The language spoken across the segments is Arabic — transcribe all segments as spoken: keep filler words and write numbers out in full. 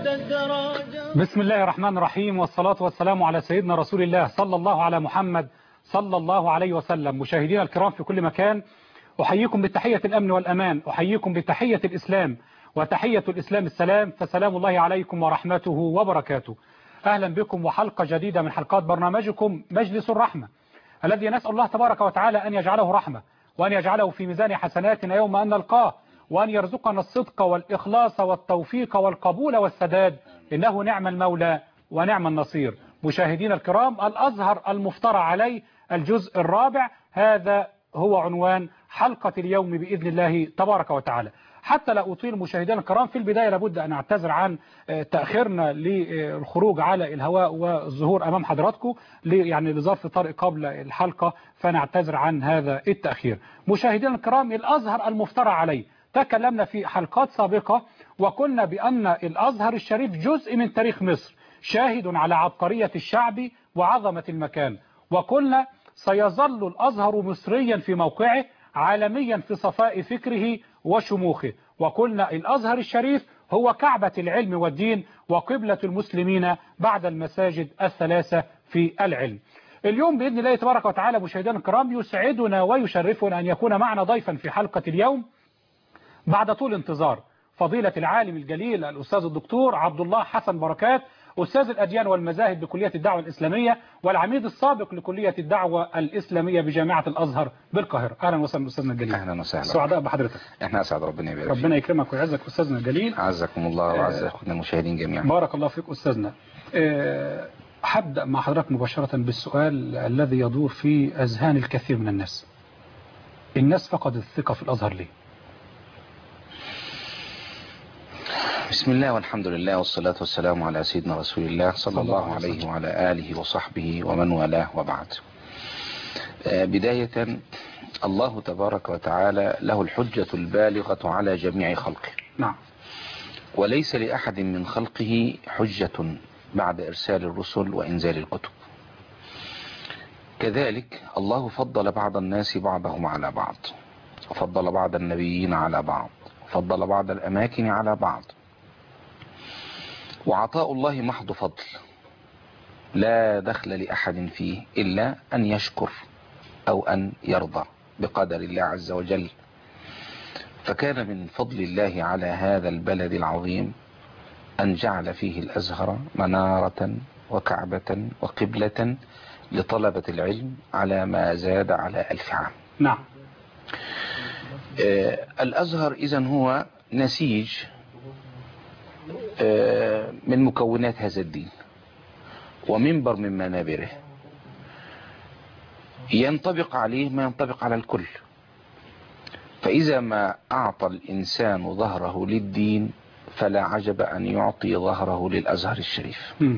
بسم الله الرحمن الرحيم، والصلاة والسلام على سيدنا رسول الله صلى الله على محمد صلى الله عليه وسلم. مشاهدينا الكرام في كل مكان، أحييكم بتحية الأمن والأمان، أحييكم بتحية الإسلام، وتحية الإسلام السلام، فسلام الله عليكم ورحمته وبركاته. أهلا بكم وحلقة جديدة من حلقات برنامجكم مجلس الرحمة، الذي نسأل الله تبارك وتعالى أن يجعله رحمة، وأن يجعله في ميزان حسناتنا يوم أن نلقاه، وأن يرزقنا الصدق والإخلاص والتوفيق والقبول والسداد، إنه نعم المولى ونعم النصير. مشاهدينا الكرام، الأزهر المفترى عليه الجزء الرابع، هذا هو عنوان حلقة اليوم بإذن الله تبارك وتعالى. حتى لا أطيل مشاهدينا الكرام، في البداية لابد أن أعتذر عن تأخيرنا للخروج على الهواء والظهور أمام حضراتكم، يعني لظرف طارئ قبل الحلقة، فنعتذر عن هذا التأخير. مشاهدينا الكرام، الأزهر المفترى عليه تكلمنا في حلقات سابقة وقلنا بأن الأزهر الشريف جزء من تاريخ مصر، شاهد على عبقرية الشعب وعظمة المكان، وقلنا سيظل الأزهر مصريا في موقعه، عالميا في صفاء فكره وشموخه، وقلنا الأزهر الشريف هو كعبة العلم والدين وقبلة المسلمين بعد المساجد الثلاثة في العلم. اليوم بإذن الله تبارك وتعالى مشاهدينا الكرام، يسعدنا ويشرفنا أن يكون معنا ضيفا في حلقة اليوم بعد طول انتظار، فضيلة العالم الجليل الأستاذ الدكتور عبد الله حسن بركات، أستاذ الأديان والمذاهب بكلية الدعوة الإسلامية، والعميد السابق لكلية الدعوة الإسلامية بجامعة الأزهر بالقاهرة. أهلا وسهلا أستاذنا الجليل. أهلا وسهلا. سعداء بحضرتك. احنا أسعد، ربنا يبارك فيك. ربنا يكرمك ويعزك أستاذنا الجليل. أعزكم الله وأعز أخونا المشاهدين جميعا. بارك الله فيك أستاذنا. أه هبدأ مع حضرتك مباشرة بالسؤال الذي يدور في أذهان الكثير من الناس. الناس فقدت الثقة في الأزهر ليه؟ بسم الله والحمد لله والصلاة والسلام على سيدنا رسول الله صلى الله عليه وعلى آله وصحبه ومن والاه، وبعد. بداية، الله تبارك وتعالى له الحجة البالغة على جميع خلقه. نعم. وليس لأحد من خلقه حجة بعد إرسال الرسل وإنزال الكتب. كذلك الله فضل بعض الناس بعضهم على بعض، وفضل بعض النبيين على بعض، وفضل بعض الأماكن على بعض. وعطاء الله محض فضل، لا دخل لأحد فيه إلا أن يشكر أو أن يرضى بقدر الله عز وجل. فكان من فضل الله على هذا البلد العظيم أن جعل فيه الأزهر منارة وكعبة وقبلة لطلبة العلم على ما زاد على ألف عام. نعم. آه الأزهر إذن هو نسيج آه من مكونات هذا الدين، ومنبر من منابره، ينطبق عليه ما ينطبق على الكل. فإذا ما أعطى الإنسان ظهره للدين فلا عجب أن يعطي ظهره للأزهر الشريف. م.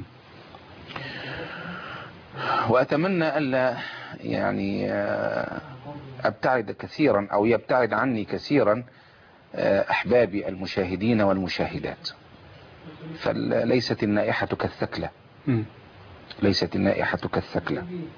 وأتمنى ألا يعني أبتعد كثيرا أو يبتعد عني كثيرا أحبابي المشاهدين والمشاهدات، فليست النائحة كالثكلة. م. ليست النائحة كالثكلة.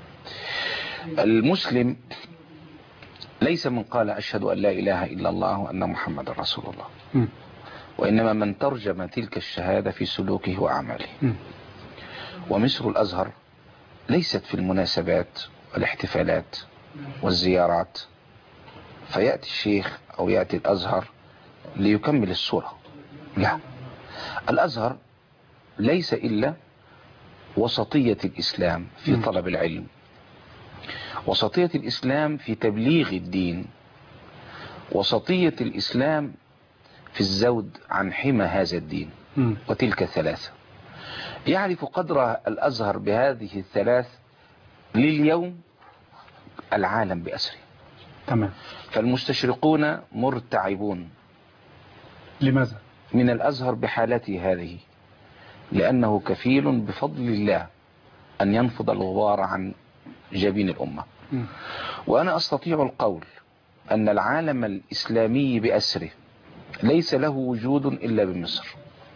المسلم ليس من قال أشهد أن لا إله إلا الله وأن محمد رسول الله، م. وإنما من ترجم تلك الشهادة في سلوكه وأعماله. م. ومصر الأزهر ليست في المناسبات والاحتفالات والزيارات فيأتي الشيخ أو يأتي الأزهر ليكمل الصورة، لا. الأزهر ليس إلا وسطية الإسلام في م. طلب العلم، وسطية الإسلام في تبليغ الدين، وسطية الإسلام في الزود عن حمى هذا الدين. م. وتلك ثلاثة يعرف قدر الأزهر بهذه الثلاث لليوم العالم بأسره. تمام. فالمستشرقون مرتعبون. لماذا؟ من الأزهر بحالته هذه، لأنه كفيل بفضل الله أن ينفض الغبار عن جبين الأمة. م. وأنا أستطيع القول أن العالم الإسلامي بأسره ليس له وجود إلا بمصر،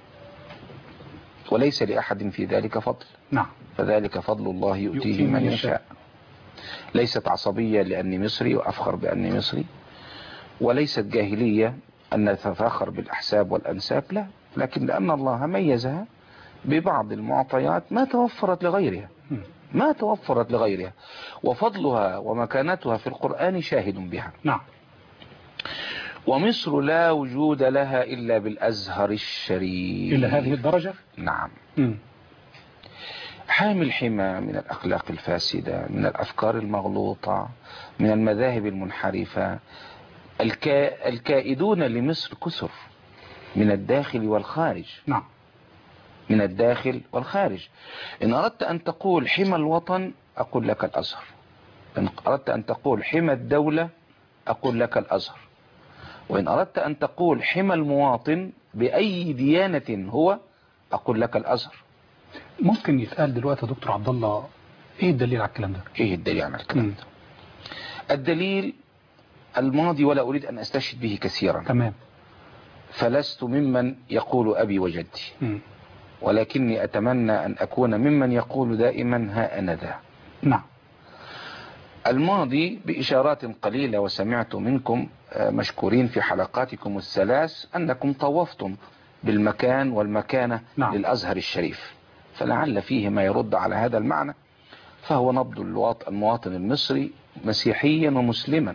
وليس لأحد في ذلك فضل. نعم. فذلك فضل الله يؤتيه من يشاء. ليست عصبية لأني مصري وأفخر بأني مصري، وليست جاهلية أن نتفاخر بالأحساب والأنساب، لا. لكن لأن الله ميزها ببعض المعطيات ما توفرت لغيرها ما توفرت لغيرها وفضلها ومكانتها في القرآن شاهد بها. نعم. ومصر لا وجود لها إلا بالأزهر الشريف إلى هذه الدرجة. نعم. م. حامل حمى من الأخلاق الفاسدة، من الأفكار المغلوطة، من المذاهب المنحرفة. الكا... الكائدون لمصر كثر من الداخل والخارج. نعم. من الداخل والخارج. إن أردت أن تقول حمى الوطن أقول لك الأزهر، إن أردت أن تقول حمى الدولة أقول لك الأزهر، وإن أردت أن تقول حمى المواطن بأي ديانة هو أقول لك الأزهر. ممكن يتقال دلوقتي يا دكتور عبد الله إيه الدليل على الكلام ده؟ إيه الدليل على الكلام م. ده؟ الدليل الماضي ولا أريد أن أستشهد به كثيرا. تمام. فلست ممن يقول أبي وجدي، م. ولكني أتمنى أن أكون ممن يقول دائما ها أنا ذا. نعم. الماضي بإشارات قليلة، وسمعت منكم مشكورين في حلقاتكم الثلاث أنكم طوفتم بالمكان والمكانة نعم. للأزهر الشريف، فلعل فيه ما يرد على هذا المعنى. فهو نبض المواطن المصري مسيحيا ومسلما،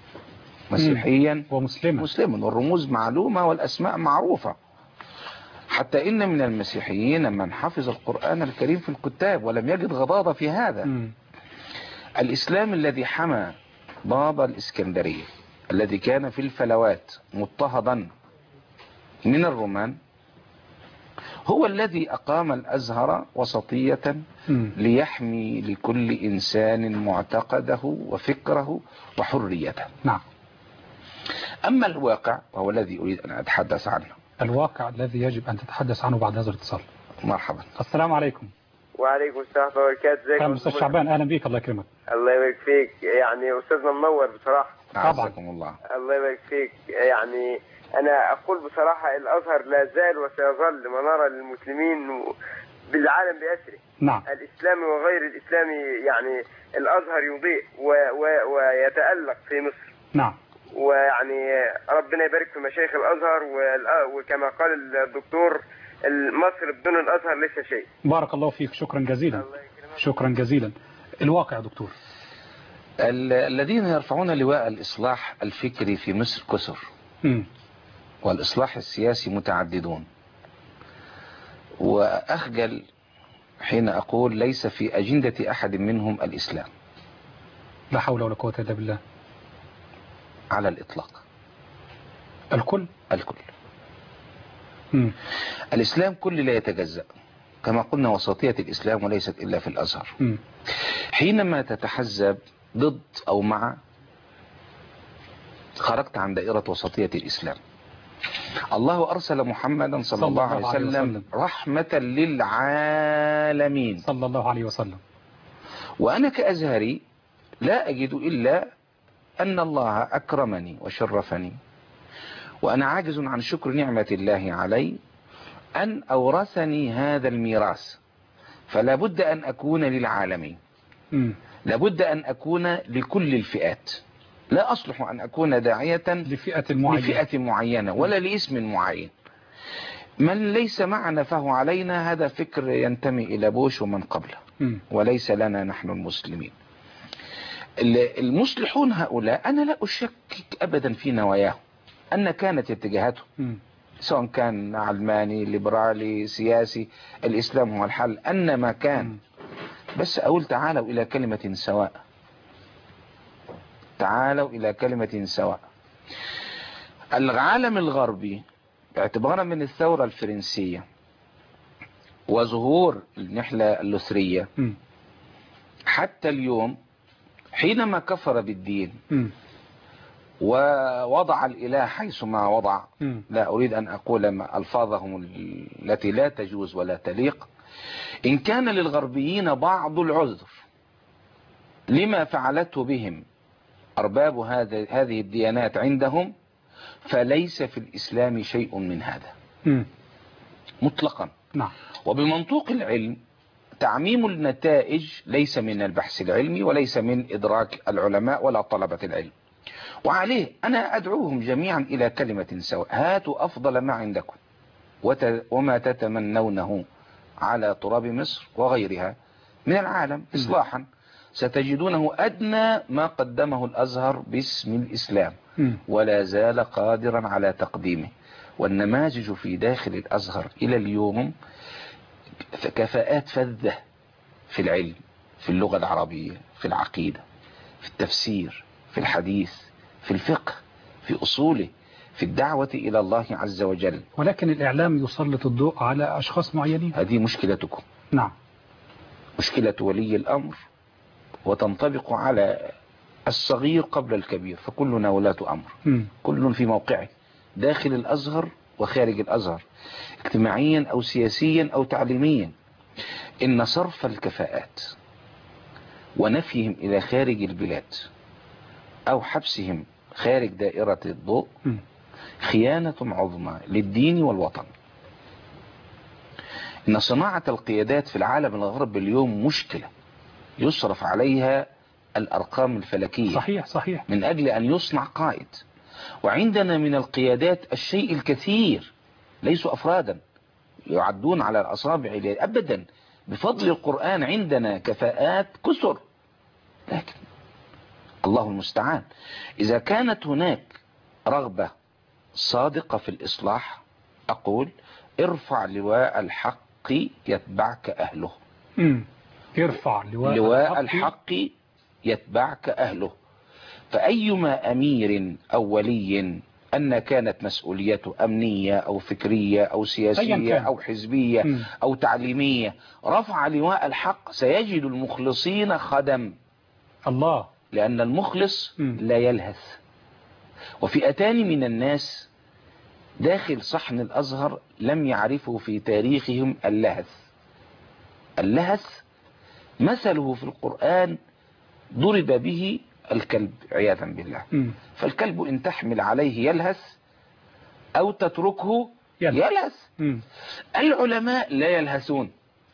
مسيحيا ومسلما مسلما، والرموز معلومة والأسماء معروفة. حتى إن من المسيحيين من حفظ القرآن الكريم في الكتاب ولم يجد غضاضة في هذا. م. الإسلام الذي حمى بابا الإسكندرية الذي كان في الفلوات مضطهدا من الرومان هو الذي أقام الأزهر وسطية م. ليحمي لكل إنسان معتقده وفكره وحريته. نعم. أما الواقع وهو الذي أريد أن أتحدث عنه، الواقع الذي يجب أن تتحدث عنه بعد هذا الاتصال. مرحبا. السلام عليكم. وعليكم السلام ورحمة الله وبركاته. ازيك يا أستاذ شعبان؟ أهلا بيك. الله يكرمك. الله يبارك فيك. يعني أستاذنا منور بصراحة. أعزكم الله. الله يبارك فيك. يعني أنا أقول بصراحة الأزهر لا زال وسيظل منارة للمسلمين بالعالم بأسره. نعم. الإسلامي وغير الإسلامي، يعني الأزهر يضيء و و ويتألق في مصر. نعم. ويعني ربنا يبارك في مشايخ الأزهر، وكما قال الدكتور مصر بدون الأزهر ليس شيء. بارك الله فيك. شكرا جزيلا. شكرا جزيلا. الواقع يا دكتور، الذين يرفعون لواء الإصلاح الفكري في مصر كثر، والإصلاح السياسي متعددون، وأخجل حين أقول ليس في أجندة أحد منهم الإسلام. لا حول ولا قوة إلا بالله. على الإطلاق. الكل الكل. مم. الإسلام كل لا يتجزأ، كما قلنا وسطية الإسلام وليست إلا في الأزهر. مم. حينما تتحزب ضد أو مع خرجت عن دائرة وسطية الإسلام. الله أرسل محمدا صلى, صلى الله عليه وسلم, وسلم رحمة للعالمين صلى الله عليه وسلم. وأنا كأزهري لا أجد إلا أن الله أكرمني وشرفني، وأنا عاجز عن شكر نعمة الله علي أن أورثني هذا الميراث. فلا بد أن أكون للعالمين، لا بد أن أكون لكل الفئات. لا أصلح أن أكون داعية لفئة معينة, لفئة معينة ولا لاسم معين. من ليس معنا فهو علينا، هذا فكر ينتمي إلى بوش ومن قبله، وليس لنا نحن المسلمين. المصلحون هؤلاء أنا لا أشكك أبدا في نواياهم أن كانت اتجاهاتهم، سواء كان علماني ليبرالي سياسي، الإسلام هو الحل أن ما كان. بس أقول تعالوا إلى كلمة سواء، تعالوا إلى كلمة سواء. العالم الغربي اعتبارا من الثورة الفرنسية وظهور النحلة اللوثرية حتى اليوم، حينما كفر بالدين ووضع الإله حيث ما وضع، لا أريد أن أقول ألفاظهم التي لا تجوز ولا تليق، إن كان للغربيين بعض العذر لما فعلته بهم أرباب هذه الديانات عندهم، فليس في الإسلام شيء من هذا مطلقا. نعم. وبمنطوق العلم تعميم النتائج ليس من البحث العلمي وليس من إدراك العلماء ولا طلبة العلم. وعليه أنا أدعوهم جميعا إلى كلمة سواء. هاتوا أفضل ما عندكم وما تتمنونه على تراب مصر وغيرها من العالم إصلاحا ستجدونه أدنى ما قدمه الأزهر باسم الإسلام، ولا زال قادرا على تقديمه. والنماذج في داخل الأزهر إلى اليوم كفاءات فذة في العلم، في اللغة العربية، في العقيدة، في التفسير، في الحديث، في الفقه، في أصوله، في الدعوة إلى الله عز وجل. ولكن الإعلام يسلط الضوء على أشخاص معينين. هذه مشكلتكم. نعم. مشكلة ولي الأمر، وتنطبق على الصغير قبل الكبير، فكلنا ولاة أمر. م. كل في موقعه داخل الأزهر وخارج الأزهر، اجتماعيا أو سياسيا أو تعليميا. إن صرف الكفاءات ونفيهم إلى خارج البلاد أو حبسهم خارج دائرة الضوء خيانة عظمى للدين والوطن. إن صناعة القيادات في العالم الغربي اليوم مشكلة يصرف عليها الأرقام الفلكية. صحيح صحيح. من أجل أن يصنع قائد. وعندنا من القيادات الشيء الكثير، ليسوا أفرادا يعدون على الأصابع أبدا. بفضل القرآن عندنا كفاءات كثر، لكن الله المستعان. إذا كانت هناك رغبة صادقة في الإصلاح، أقول ارفع لواء الحق يتبعك أهله. امم ارفع لواء, لواء الحق, الحق يتبعك أهله. فأيما أمير أو ولي أن كانت مسؤوليته أمنية أو فكرية أو سياسية أو حزبية م. أو تعليمية، رفع لواء الحق سيجد المخلصين خدم الله، لأن المخلص م. لا يلهث. وفئتان من الناس داخل صحن الأزهر لم يعرفوا في تاريخهم اللهث. اللهث مثله في القرآن ضرب به الكلب عياذا بالله. م. فالكلب إن تحمل عليه يلهث أو تتركه يلهث, يلهث. م. العلماء لا يلهثون.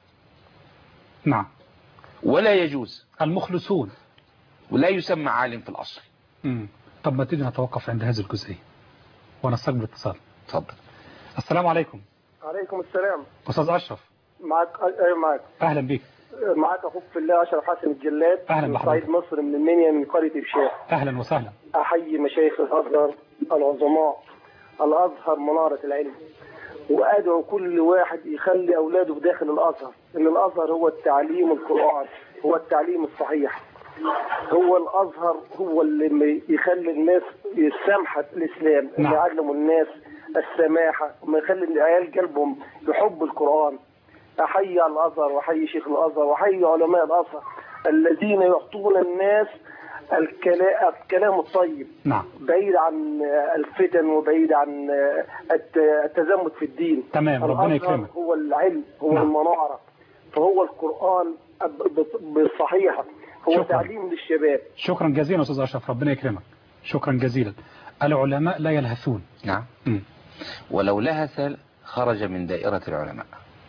نعم. ولا يجوز. المخلصون ولا يسمى عالم في الأصل. م. طب ما تيجي نتوقف عند هذه الجزئية ونستقبل اتصال. اتفضل. السلام عليكم. عليكم السلام. أستاذ أشرف. معك. أيوة معك. أهلا بك. معك أخوك في الله أشرف حسن الجلاد. أهلا من بحضرتك. صعيد مصر، من المنيا، من قرية إبشاء. أهلا وسهلا. أحيي مشايخ الأزهر العظماء. الأزهر منارة العلم، وأدعو كل واحد يخلي أولاده في داخل الأزهر، إن الأزهر هو التعليم القرآن، هو التعليم الصحيح. هو الأزهر هو اللي يخلي الناس يسامحوا الإسلام، اللي يعلموا الناس السماحة، وما يخلي العيال قلبهم يحب القرآن. أحيي على الأزهر وأحيي شيخ الأزهر وأحيي علماء الأزهر الذين يعطون الناس الكلام الطيب. نعم. بعيد عن الفتن وبعيد عن التزمت في الدين. تمام. ربنا يكرمك. هو العلم، هو نعم. المنارة، فهو القرآن بالصحيحة، هو شكرا. تعليم للشباب. شكرا جزيلا أستاذ أشرف، ربنا يكرمك. شكرا جزيلا. العلماء لا يلهثون. نعم. م. ولو لهث خرج من دائرة العلماء.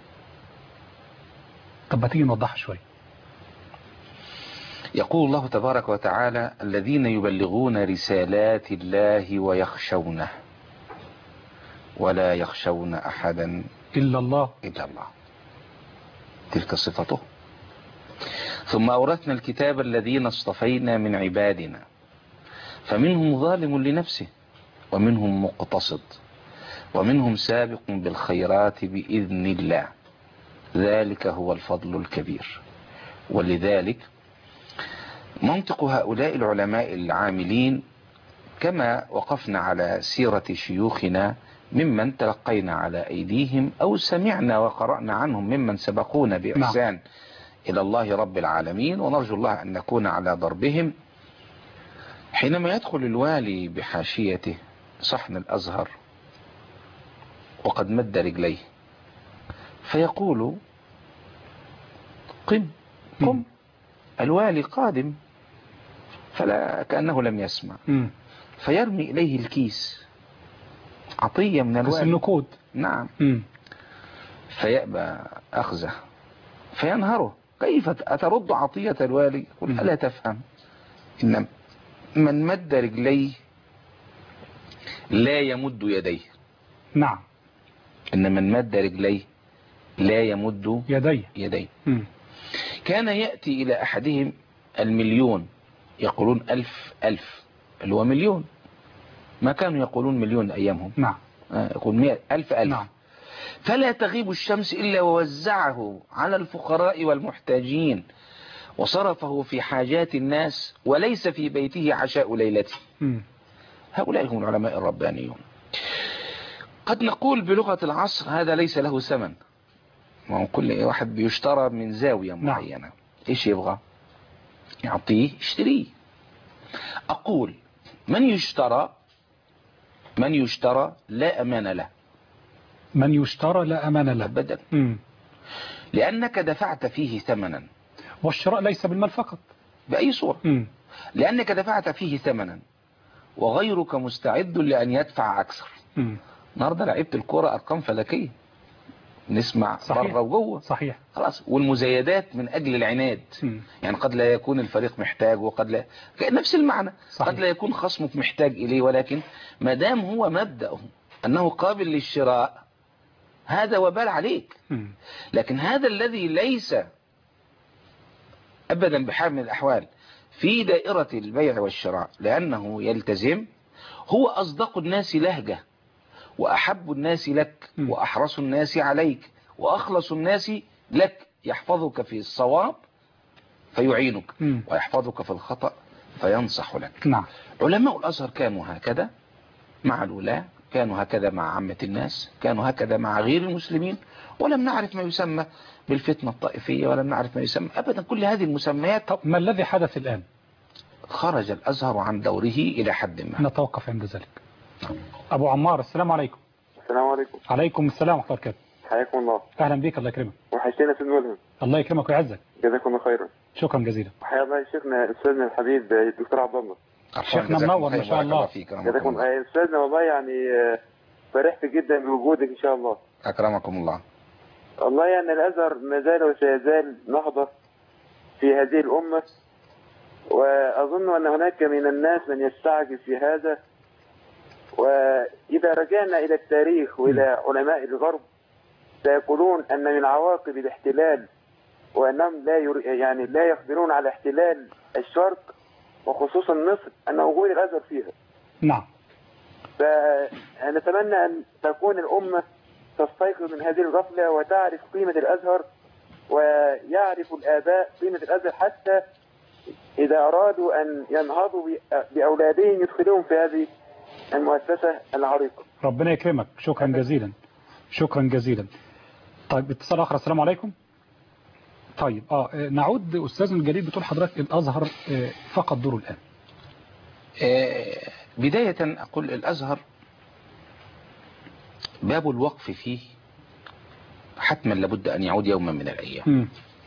طب ما تيجي نوضحها شوي. يقول الله تبارك وتعالى: الذين يبلغون رسالات الله ويخشونه ولا يخشون أحدا إلا الله إلا الله. تلك صفته. ثم أورثنا الكتاب الذين اصطفينا من عبادنا فمنهم ظالم لنفسه ومنهم مقتصد ومنهم سابق بالخيرات بإذن الله، ذلك هو الفضل الكبير. ولذلك منطق هؤلاء العلماء العاملين، كما وقفنا على سيرة شيوخنا ممن تلقينا على أيديهم أو سمعنا وقرأنا عنهم ممن سبقونا بإحسان إلى الله رب العالمين، ونرجو الله أن نكون على ضربهم. حينما يدخل الوالي بحاشيته صحن الأزهر وقد مد رجليه فيقول: قم قم، الوالي قادم، فلا كأنه لم يسمع. م. فيرمي إليه الكيس، عطية من الوالي، النقود. نعم. م. فيأبى أخذه فينهره: كيف أترد عطية الوالي؟ قل: ألا تفهم إن من مد رجليه لا يمد يديه. نعم. إن من مد رجليه لا يمد يديه يديه. مم. كان يأتي إلى أحدهم المليون يقولون ألف ألف اللي هو مليون، ما كانوا يقولون مليون أيامهم، نعم يقول مئة ألف ألف. نعم. فلا تغيب الشمس إلا ووزعه على الفقراء والمحتاجين وصرفه في حاجات الناس وليس في بيته عشاء ليلته. مم. هؤلاء هم العلماء الربانيون. قد نقول بلغة العصر هذا ليس له ثمن، ما هو كل واحد بيشترى من زاوية معينة. نعم. إيش يبغى يعطيه اشتريه. أقول من يشترى من يشترى لا أمان له. من يشترى لا أمان له أبدا. مم. لأنك دفعت فيه ثمنا، والشراء ليس بالمال فقط بأي صورة. مم. لأنك دفعت فيه ثمنا وغيرك مستعد لأن يدفع أكثر. مم. النهارده لعيبة الكرة أرقام فلكية، نسمع بره وجوه. صحيح. خلاص. والمزايدات من أجل العناد. م. يعني قد لا يكون الفريق محتاج وقد لا، نفس المعنى. صحيح. قد لا يكون خصمك محتاج إليه، ولكن ما دام هو مبدأه أنه قابل للشراء هذا وبال عليك. م. لكن هذا الذي ليس أبدا بحال من الأحوال في دائرة البيع والشراء لأنه يلتزم، هو أصدق الناس لهجة وأحب الناس لك وأحرص الناس عليك وأخلص الناس لك، يحفظك في الصواب فيعينك م. ويحفظك في الخطأ فينصح لك. نعم. علماء الأزهر كانوا هكذا مع الولاة، كانوا هكذا مع عامة الناس، كانوا هكذا مع غير المسلمين، ولم نعرف ما يسمى بالفتنة الطائفية، ولم نعرف ما يسمى أبدا كل هذه المسميات. طب ما الذي حدث الآن؟ خرج الأزهر عن دوره إلى حد ما. نتوقف عند ذلك. أبو عمار السلام عليكم. السلام عليكم. عليكم السلام ورحمة الله وبركاته. حياكم الله. أهلا بك، الله يكرمك. وحشتنا سيد ملهم. الله يكرمك ويعزك. جزاكم الله خيرا. شكرا جزيلا. وحيا الله شيخنا أستاذنا الحبيب الدكتور عبد الله. شيخنا منور ما شاء الله. جزاكم الله أستاذنا، والله يعني فرحت جدا بوجودك إن شاء الله. أكرمكم الله. والله يعني الأزهر ما زال وسيزال نهضة في هذه الأمة، وأظن أن هناك من الناس من يستعجب في هذا. وإذا رجعنا إلى التاريخ وإلى علماء الغرب سيقولون أن من عواقب الاحتلال وأنهم لا ير... يعني لا يقدرون على احتلال الشرق وخصوصا مصر أن وجود الأزهر فيها. نعم. فنتمنى أن تكون الأمة تستيقظ من هذه الغفلة وتعرف قيمة الأزهر، ويعرف الآباء قيمة الأزهر حتى إذا أرادوا أن ينهضوا بأولادهم يدخلون في هذه المؤسسة العريقة. ربنا يكرمك. شكرا جزيلا. شكرا جزيلا. طيب اتصال آخر. السلام عليكم. طيب اه نعود أستاذنا الجليل، بتقول حضرتك الأزهر فقد دوره الآن. بداية أقول الأزهر باب الوقف فيه حتما لابد أن يعود يوما من الأيام. م.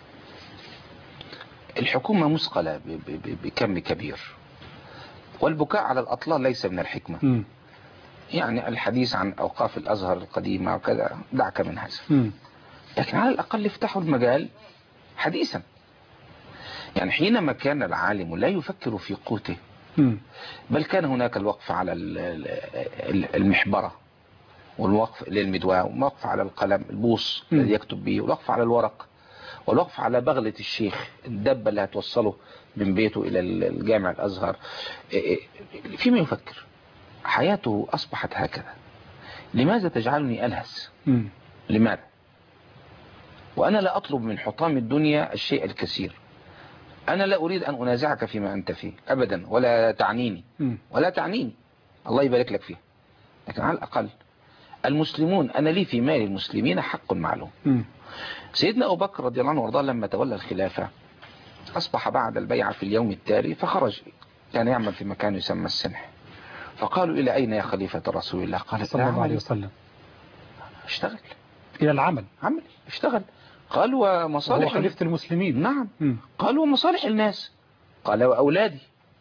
الحكومة مثقلة بكم كبير، والبكاء على الأطلال ليس من الحكمة. م. يعني الحديث عن أوقاف الأزهر القديمة وكذا دعك من هذا، م. لكن على الأقل افتحوا المجال حديثا. يعني حينما كان العالم لا يفكر في قوته، م. بل كان هناك الوقف على المحبرة والوقف للمدواء والوقف على القلم البوص الذي يكتب به، والوقف على الورق، والوقف على بغلة الشيخ الدبة اللي هتوصله من بيته إلى الجامع الأزهر. فيما يفكر حياته أصبحت هكذا. لماذا تجعلني ألهس؟ م. لماذا؟ وأنا لا أطلب من حطام الدنيا الشيء الكثير. أنا لا أريد أن أنازعك فيما أنت فيه أبدا، ولا تعنيني ولا تعنيني، الله يبارك لك فيه. لكن على الأقل المسلمون، أنا لي في مال المسلمين حق معلوم. م. سيدنا أبو بكر رضي الله عنه وارضاه لما تولى الخلافة أصبح بعد البيعة في اليوم التالي، فخرج كان يعمل في مكان يسمى السنح، فقالوا إلى أين يا خليفة رسول الله؟ قال صلى الله عليه وسلم اشتغل إلى العمل. عمل اشتغل. قال ومصالح خليفة المسلمين. نعم. م. قال ومصالح الناس؟ قال وأولادي.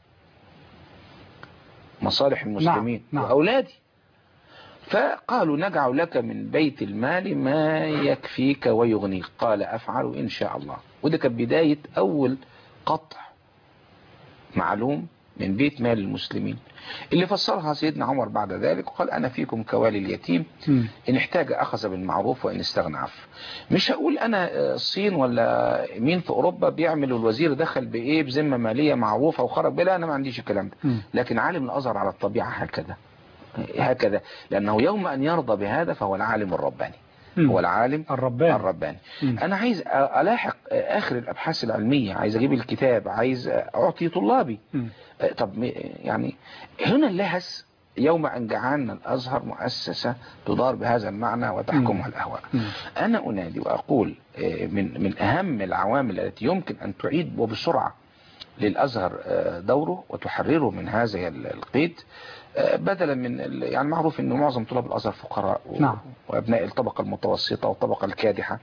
مصالح المسلمين. نعم. نعم. وأولادي. فقالوا نجعل لك من بيت المال ما يكفيك ويغنيك. قال أفعل إن شاء الله. وده كانت بداية أول قطع معلوم من بيت مال المسلمين، اللي فسرها سيدنا عمر بعد ذلك وقال أنا فيكم كوالي اليتيم، إن احتاج أخذ بالمعروف وإن استغنى عفو. مش هقول أنا الصين ولا مين في أوروبا بيعمل الوزير دخل بإيه بذمة مالية معروفة وخرج بلا، أنا ما عنديش الكلام ده، لكن عالم الأزهر على الطبيعة هكذا هكذا، لأنه يوم أن يرضى بهذا فهو العالم الرباني، هو العالم الرباني, الرباني. أنا عايز ألاحق آخر الأبحاث العلمية، عايز أجيب الكتاب، عايز أعطي طلابي. م. طب يعني هنا اللهس يوم أن جعلنا الأزهر مؤسسة تدار بهذا المعنى وتحكمها الأهواء. أنا أنادي وأقول من من أهم العوامل التي يمكن أن تعيد وبسرعة للأزهر دوره وتحرره من هذا القيد، بدلا من يعني معروف أنه معظم طلاب الأزهر فقراء نعم. وأبناء الطبقة المتوسطة والطبقة الكادحة،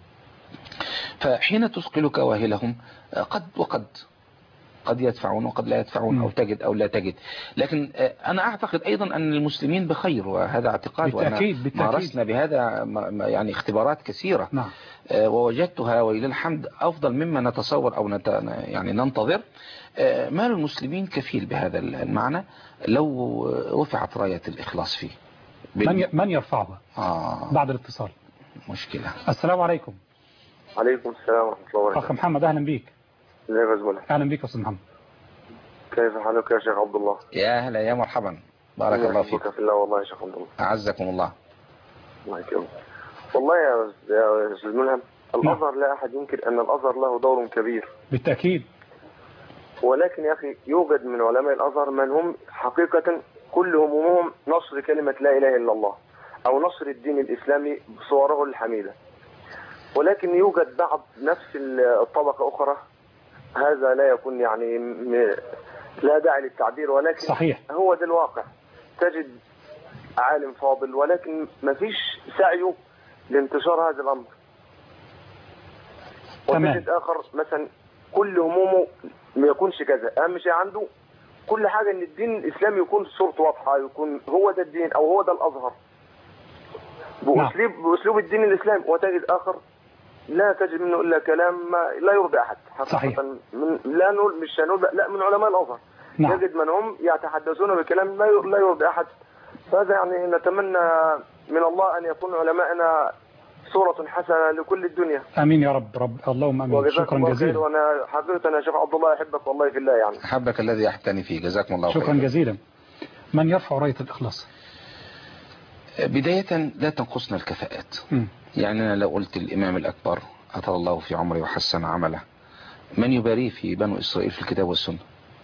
فحين تثقل كواهلهم قد وقد قد يدفعون وقد لا يدفعون أو تجد أو لا تجد، لكن أنا أعتقد أيضا أن المسلمين بخير، وهذا اعتقاد، بالتأكيد وأنا مارسنا بهذا يعني اختبارات كثيرة نعم. ووجدتها ولله الحمد أفضل مما نتصور أو نت... يعني ننتظر. مال المسلمين كفيل بهذا المعنى لو رفعت راية الإخلاص فيه. من ي... من يرفعها آه. بعد الاتصال مشكلة. السلام عليكم. عليكم السلام ورحمة الله وبركاته. أخ محمد أهلا بيك. ازيك يا زميلي؟ أهلا بيك يا أستاذ محمد. كيف حالك يا شيخ عبد الله؟ يا أهلا يا مرحبا، بارك الله فيك. في الله والله يا شيخ عبد الله. أعزكم الله. الله يكرمك. والله يا يا أستاذ ملهم، الأزهر لا أحد ينكر أن الأزهر له دور كبير. بالتأكيد. ولكن يا أخي يوجد من علماء الأزهر من هم حقيقة كل همومهم نشر كلمة لا إله إلا الله أو نشر الدين الإسلامي بصوره الحميدة، ولكن يوجد بعض نفس الطبقة أخرى، هذا لا يكون يعني لا داعي للتعبير، ولكن صحيح. هو ده الواقع. تجد عالم فاضل ولكن ما فيش سعيه لانتشار هذا الأمر، وتجد آخر مثلا كل همومه ما يكونش كذا، أهم شيء عنده كل حاجة ان الدين الإسلامي يكون صورته واضحة، يكون هو ده الدين أو هو ده الأزهر بأسلوب, بأسلوب الدين الإسلامي، وتجد آخر لا تجد منه إلا كلام ما لا يرضي أحد. صحيح. من لا نقول مش هنقول لا من علماء الأزهر نعم. تجد من هم يتحدثون بكلام لا يرضي أحد. فهذا يعني نتمنى من الله أن يكون علماءنا صورة حسنة لكل الدنيا. امين يا رب. رب اللهم امين. شكرا جزيلا. وانا حقيقة انا شيخ عبد الله احبك والله في الله يعني. احبك الذي احبتني فيه، جزاكم الله خيرا. شكرا جزيلا. من يرفع راية الإخلاص؟ بداية لا تنقصنا الكفاءات. م. يعني انا لو قلت الامام الاكبر اطال الله في عمره وحسن عمله، من يباريه في بنو اسرائيل في الكتاب والسنة؟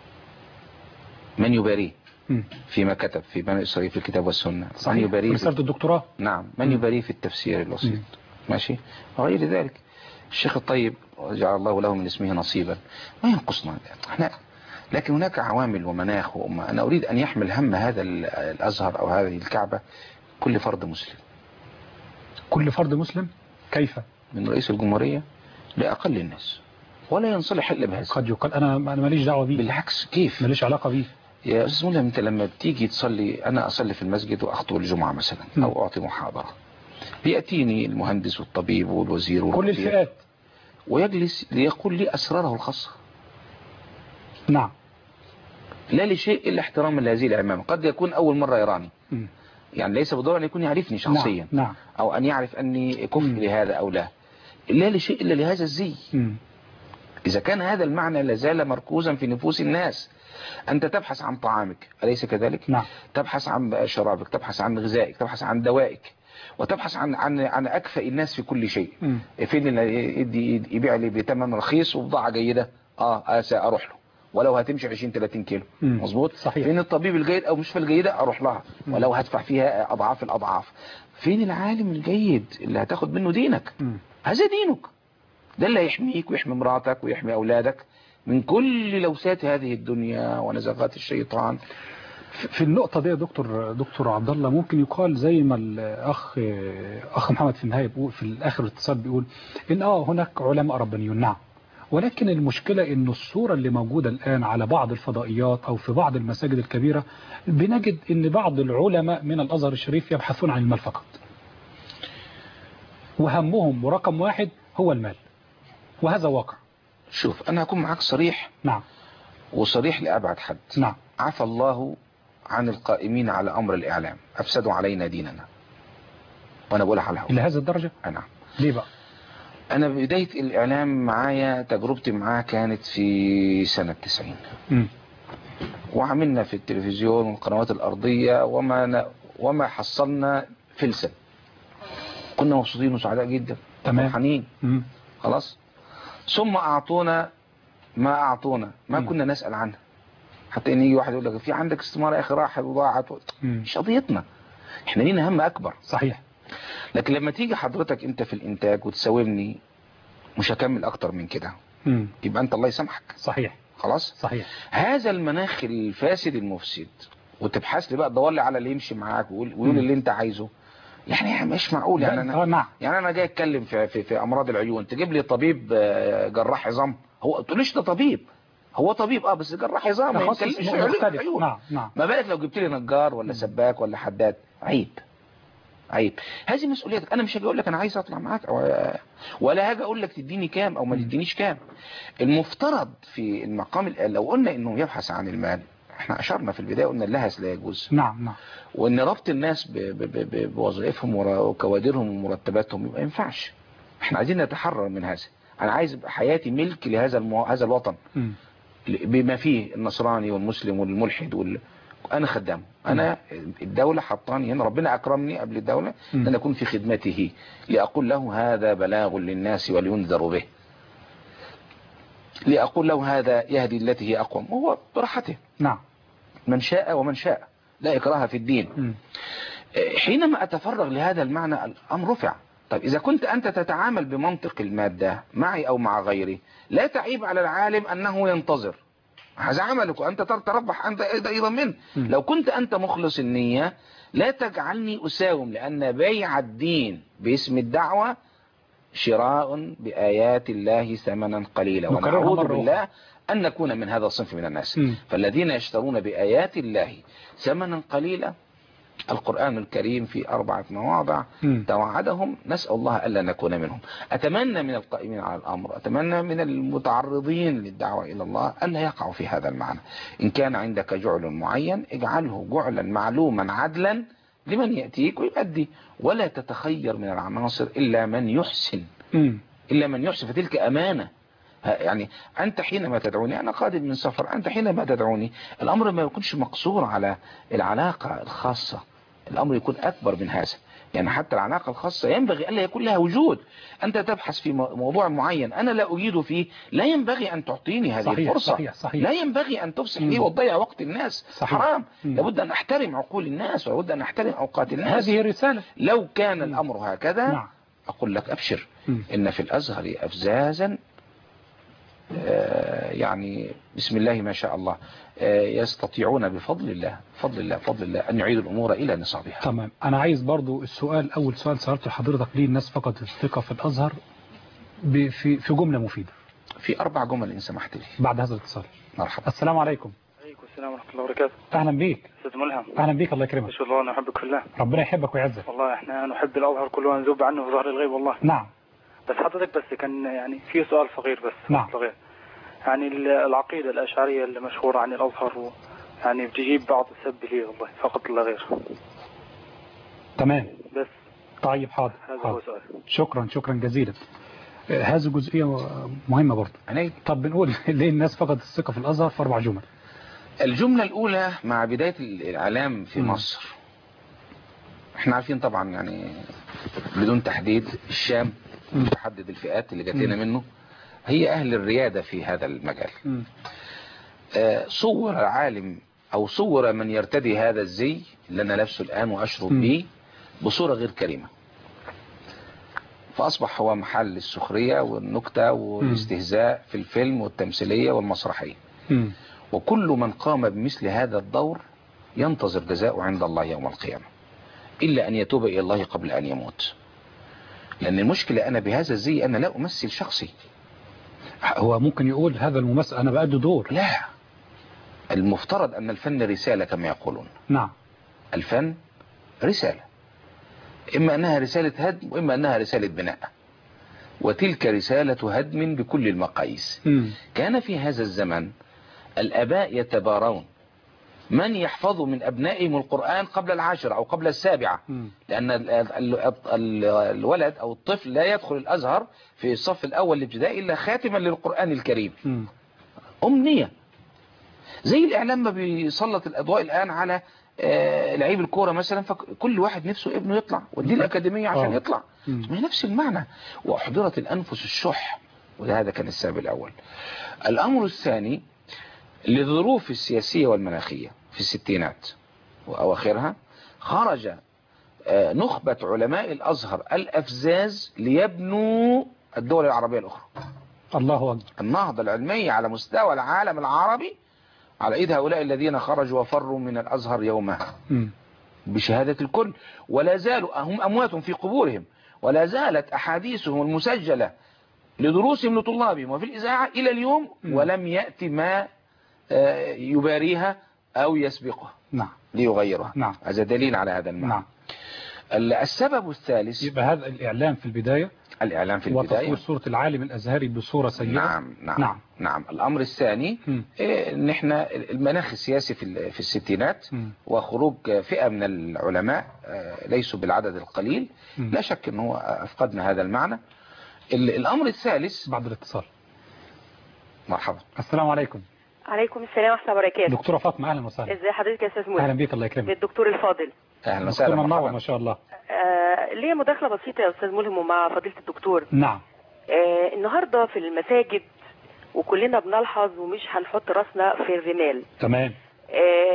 من يباريه فيما كتب في بني إسرائيل في الكتاب والسنة؟ صحيح. من يباريه رسالة الدكتوراه. نعم. من يباريه في التفسير الوسيط؟ ماشي. وغير ذلك الشيخ الطيب جعل الله له من اسمه نصيبا، ما ينقصنا احنا، لكن هناك عوامل ومناخ وأمة. أنا أريد أن يحمل هم هذا الأزهر أو هذه الكعبة كل فرد مسلم. كل فرد مسلم كيف؟ من رئيس الجمهورية لأقل الناس، ولا ينصلح إلا بهذا. قد يقال أنا أنا ماليش دعوة بيه. بالعكس، كيف ماليش علاقة بيه يا أستاذ ملهم؟ أنت لما بتيجي تصلي، أنا أصلي في المسجد وأخطب الجمعة مثلا م. أو أعطي محاضرة، بيأتيني المهندس والطبيب والوزير كل الفئات ويجلس ليقول لي أسراره الخاصة. نعم. لا لشيء إلا احتراما لهذه العمامة. قد يكون أول مرة يراني م. يعني ليس بالضرورة أن يكون يعرفني شخصيا. نعم. نعم. أو أن يعرف أني كفء لهذا أو لا، لا لشيء إلا لهذا الزي. م. إذا كان هذا المعنى لازال مركوزا في نفوس الناس، أنت تبحث عن طعامك أليس كذلك؟ نعم. تبحث عن شرابك، تبحث عن غذائك، تبحث عن دوائك، وتبحث عن عن عن أكفأ الناس في كل شيء. م. فين اللي يدي يبيع لي بثمن رخيص وبضاعة جيدة؟ آه أروح له ولو هتمشي عشرين ثلاثين كيلو. مظبوط. صحيح. فين الطبيب الجيد أو مش في الجيدة أروح لها م. ولو هدفع فيها أضعاف الأضعاف. فين العالم الجيد اللي هتاخد منه دينك؟ م. هذا دينك، ده اللي يحميك ويحمي مراتك ويحمي أولادك من كل لوسات هذه الدنيا ونزغات الشيطان. في النقطة دي يا دكتور دكتور عبد الله، ممكن يقال زي ما الأخ أخ محمد في النهاية بيقول في الآخر الاتصال، بيقول إن آه هناك علماء ربانيون نعم، ولكن المشكلة إن الصورة اللي موجودة الآن على بعض الفضائيات أو في بعض المساجد الكبيرة، بنجد إن بعض العلماء من الأزهر الشريف يبحثون عن المال فقط، وهمهم ورقم واحد هو المال، وهذا واقع. شوف أنا هكون معك صريح. نعم. وصريح لأبعد حد. نعم. عفى الله عن القائمين على أمر الإعلام، أفسدوا علينا ديننا. وأنا بقولها على الهواء. إلى هذه الدرجة؟ أنا ليه بقى؟ أنا بداية الإعلام معايا، تجربتي معاه كانت في سنة تسعين. م. وعملنا في التلفزيون والقنوات الأرضية وما وما حصلنا فلسا. كنا مبسوطين وسعداء جدا، فرحانين. خلاص. ثم أعطونا ما أعطونا ما م. كنا نسأل عنه. حتى إن يجي واحد يقول لك في عندك استثمار يا أخي راحت وضاعت. مش قضيتنا، إحنا لينا هم أكبر. صحيح. لكن لما تيجي حضرتك أنت في الإنتاج وتساومني مش هكمل أكتر من كده، يبقى أنت الله يسامحك. صحيح. خلاص. صحيح. هذا المناخ الفاسد المفسد، وتبحث لي بقى تدور لي على اللي يمشي معاك ويقول اللي أنت عايزه، يعني مش معقول. يعني أنا نعم. يعني أنا جاي أتكلم في في في أمراض العيون، تجيب لي طبيب جراح عظام، هو تقوليش ده طبيب، هو طبيب اه بس جراح عظام ما يتكلمش في عيون. نعم نعم. ما بالك لو جبت لي نجار ولا سباك ولا حداد؟ عيب عيب. هذه مسؤوليتك. انا مش هاجي اقول لك انا عايز اطلع معاك ولا هاجي اقول لك تديني كام او ما تدينيش كام. المفترض في المقام لو قلنا انه يبحث عن المال، احنا اشرنا في البدايه قلنا اللهس لا يجوز. نعم نعم. وان ربط الناس بوظائفهم وكوادرهم ومرتباتهم ما ينفعش. احنا عايزين نتحرر من هذا. انا عايز حياتي ملك لهذا المو... هذا الوطن م. بما فيه النصراني والمسلم والملحد وال... انا خدامه. انا الدولة حطاني هنا، ربنا اكرمني قبل الدولة ان انا اكون في خدمته لاقول له هذا بلاغ للناس ولينذر به، لاقول له هذا يهدي التي هي اقوم، وهو براحته. نعم. من شاء ومن شاء، لا اكراه في الدين. م. حينما اتفرغ لهذا المعنى الامر رفع. طيب إذا كنت أنت تتعامل بمنطق المادة معي أو مع غيري، لا تعيب على العالم أنه ينتظر، هذا عملك وأنت تربح أنت أيضا منه. لو كنت أنت مخلص النية لا تجعلني أساوم، لأن بيع الدين باسم الدعوة شراء بآيات الله ثمنا قليلا، ونعوذ بالله أن نكون من هذا الصنف من الناس. م. فالذين يشترون بآيات الله ثمنا قليلا، القرآن الكريم في أربعة مواضع م. توعدهم، نسأل الله ألا نكون منهم. أتمنى من القائمين على الأمر، أتمنى من المتعرضين للدعوة إلى الله ألا يقعوا في هذا المعنى. إن كان عندك جعل معين اجعله جعلا معلوما عدلا لمن يأتيك ويؤدي، ولا تتخير من العناصر إلا من يحسن م. إلا من يحسن، فتلك أمانة. يعني أنت حينما تدعوني، أنا قادم من سفر، أنت حينما تدعوني الأمر ما يكونش مقصور على العلاقة الخاصة، الأمر يكون أكبر من هذا. يعني حتى العلاقة الخاصة ينبغي ألا يكون لها وجود. أنت تبحث في موضوع معين أنا لا أجيد فيه، لا ينبغي أن تعطيني هذه صحيح الفرصة. صحيح صحيح. لا ينبغي أن تفسح فيه وتضيع وقت الناس. صحيح. حرام. مم. لابد أن أحترم عقول الناس، ولابد أن أحترم أوقات الناس. هذه رسالة. لو كان الأمر هكذا نعم. أقول لك أبشر. مم. إن في الأزهر أفزازا يعني بسم الله ما شاء الله يستطيعون بفضل الله فضل الله فضل الله أن يعيدوا الأمور إلى نصابها. تمام. أنا عايز برضو السؤال، أول سؤال سألته لحضرتك، ليه الناس فقط الثقة في الأزهر في في جملة مفيدة؟ في أربع جمل إن سمحت لي بعد هذا الاتصال. مرحبا. السلام عليكم. عليكم السلام ورحمة الله وبركاته. أهلا بيك. أستاذ ملهم. أهلا بيك، الله يكرمك. ما شاء الله، أنا أحبك في الله. ربنا يحبك ويعزك. والله إحنا نحب الأزهر كله ونذوب عنه في ظهر الغيب والله. نعم. بس حضرتك بس كان يعني في سؤال صغير بس. نعم. صغير. يعني العقيدة الأشعرية اللي مشهورة عن الأزهر و... يعني بتجيب بعض السب ليه والله فقط لا غير. تمام. بس. طيب حاضر. هذا حاضر. هو سؤال. شكرا شكرا جزيلا. هذه جزئية مهمة برضه. أنا طب بنقول ليه الناس فقدت الثقة في الأزهر في أربع جمل. الجملة الأولى مع بداية الإعلام في م. مصر، احنا عارفين طبعا يعني بدون تحديد الشام تحدد الفئات اللي جاتنا منه هي أهل الريادة في هذا المجال. آه صور العالم أو صور من يرتدي هذا الزي اللي أنا لابسه الآن وأشرب به بصورة غير كريمة، فأصبح هو محل السخرية والنكتة والاستهزاء في الفيلم والتمثيلية والمسرحية. م. وكل من قام بمثل هذا الدور ينتظر جزاءه عند الله يوم القيامة، إلا أن يتوب إلى الله قبل أن يموت. لأن المشكلة أنا بهذا الزي أنا لا أمثل شخصي. هو ممكن يقول هذا الممثل أنا بأدي دور. لا، المفترض أن الفن رسالة كما يقولون. نعم. الفن رسالة، إما أنها رسالة هدم وإما أنها رسالة بناء، وتلك رسالة هدم بكل المقاييس. م. كان في هذا الزمن الآباء يتبارون من يحفظ من أبنائهم القرآن قبل العاشرة أو قبل السابعة، لأن الولد أو الطفل لا يدخل الأزهر في الصف الأول الابتدائي إلا خاتما للقرآن الكريم. أمنية زي الإعلام ما بيسلط الأضواء الآن على لعيب الكورة مثلا، فكل واحد نفسه ابنه يطلع ودي الأكاديمية عشان يطلع، ما نفس المعنى. وأحضرت الأنفس الشح، وهذا كان السبب الأول. الأمر الثاني للظروف السياسية والمناخية في الستينات وأواخرها خرج نخبة علماء الأزهر الأفزاز ليبنوا الدول العربية الأخرى. الله أكبر. النهضة العلمية على مستوى العالم العربي على ايد هؤلاء الذين خرجوا وفروا من الأزهر يومها بشهادة الكل، ولا زالوا هم أموات في قبورهم، ولا زالت أحاديثهم المسجلة لدروسهم لطلابهم وفي الإذاعة إلى اليوم، ولم يأتي ما يباريها أو يسبقها نعم ليغيرها. نعم. هذا دليل على هذا المعنى. نعم. السبب الثالث يبقى هذا الإعلام في البداية، الإعلام في البداية وتصوير صورة العالم الأزهري بصورة سيئة. نعم نعم نعم, نعم. الأمر الثاني إيه ان احنا المناخ السياسي في في الستينات م. وخروج فئة من العلماء ليسوا بالعدد القليل، م. لا شك انه افقدنا هذا المعنى. الأمر الثالث بعد الاتصال. مرحبا. السلام عليكم. عليكم السلام ورحمة الله وبركاته. دكتورة فاطمة أهلا وسهلا. ازي حضرتك يا أستاذ مولى؟ أهلا بيك الله يكرمك. الدكتور الفاضل. أهلا وسهلا. دكتور منور ما شاء الله. آه ليه مداخلة بسيطة يا أستاذ ملهم ومع فضيلة الدكتور. نعم. آه النهاردة في المساجد وكلنا بنلحظ ومش هنحط راسنا في الرمال. تمام. آه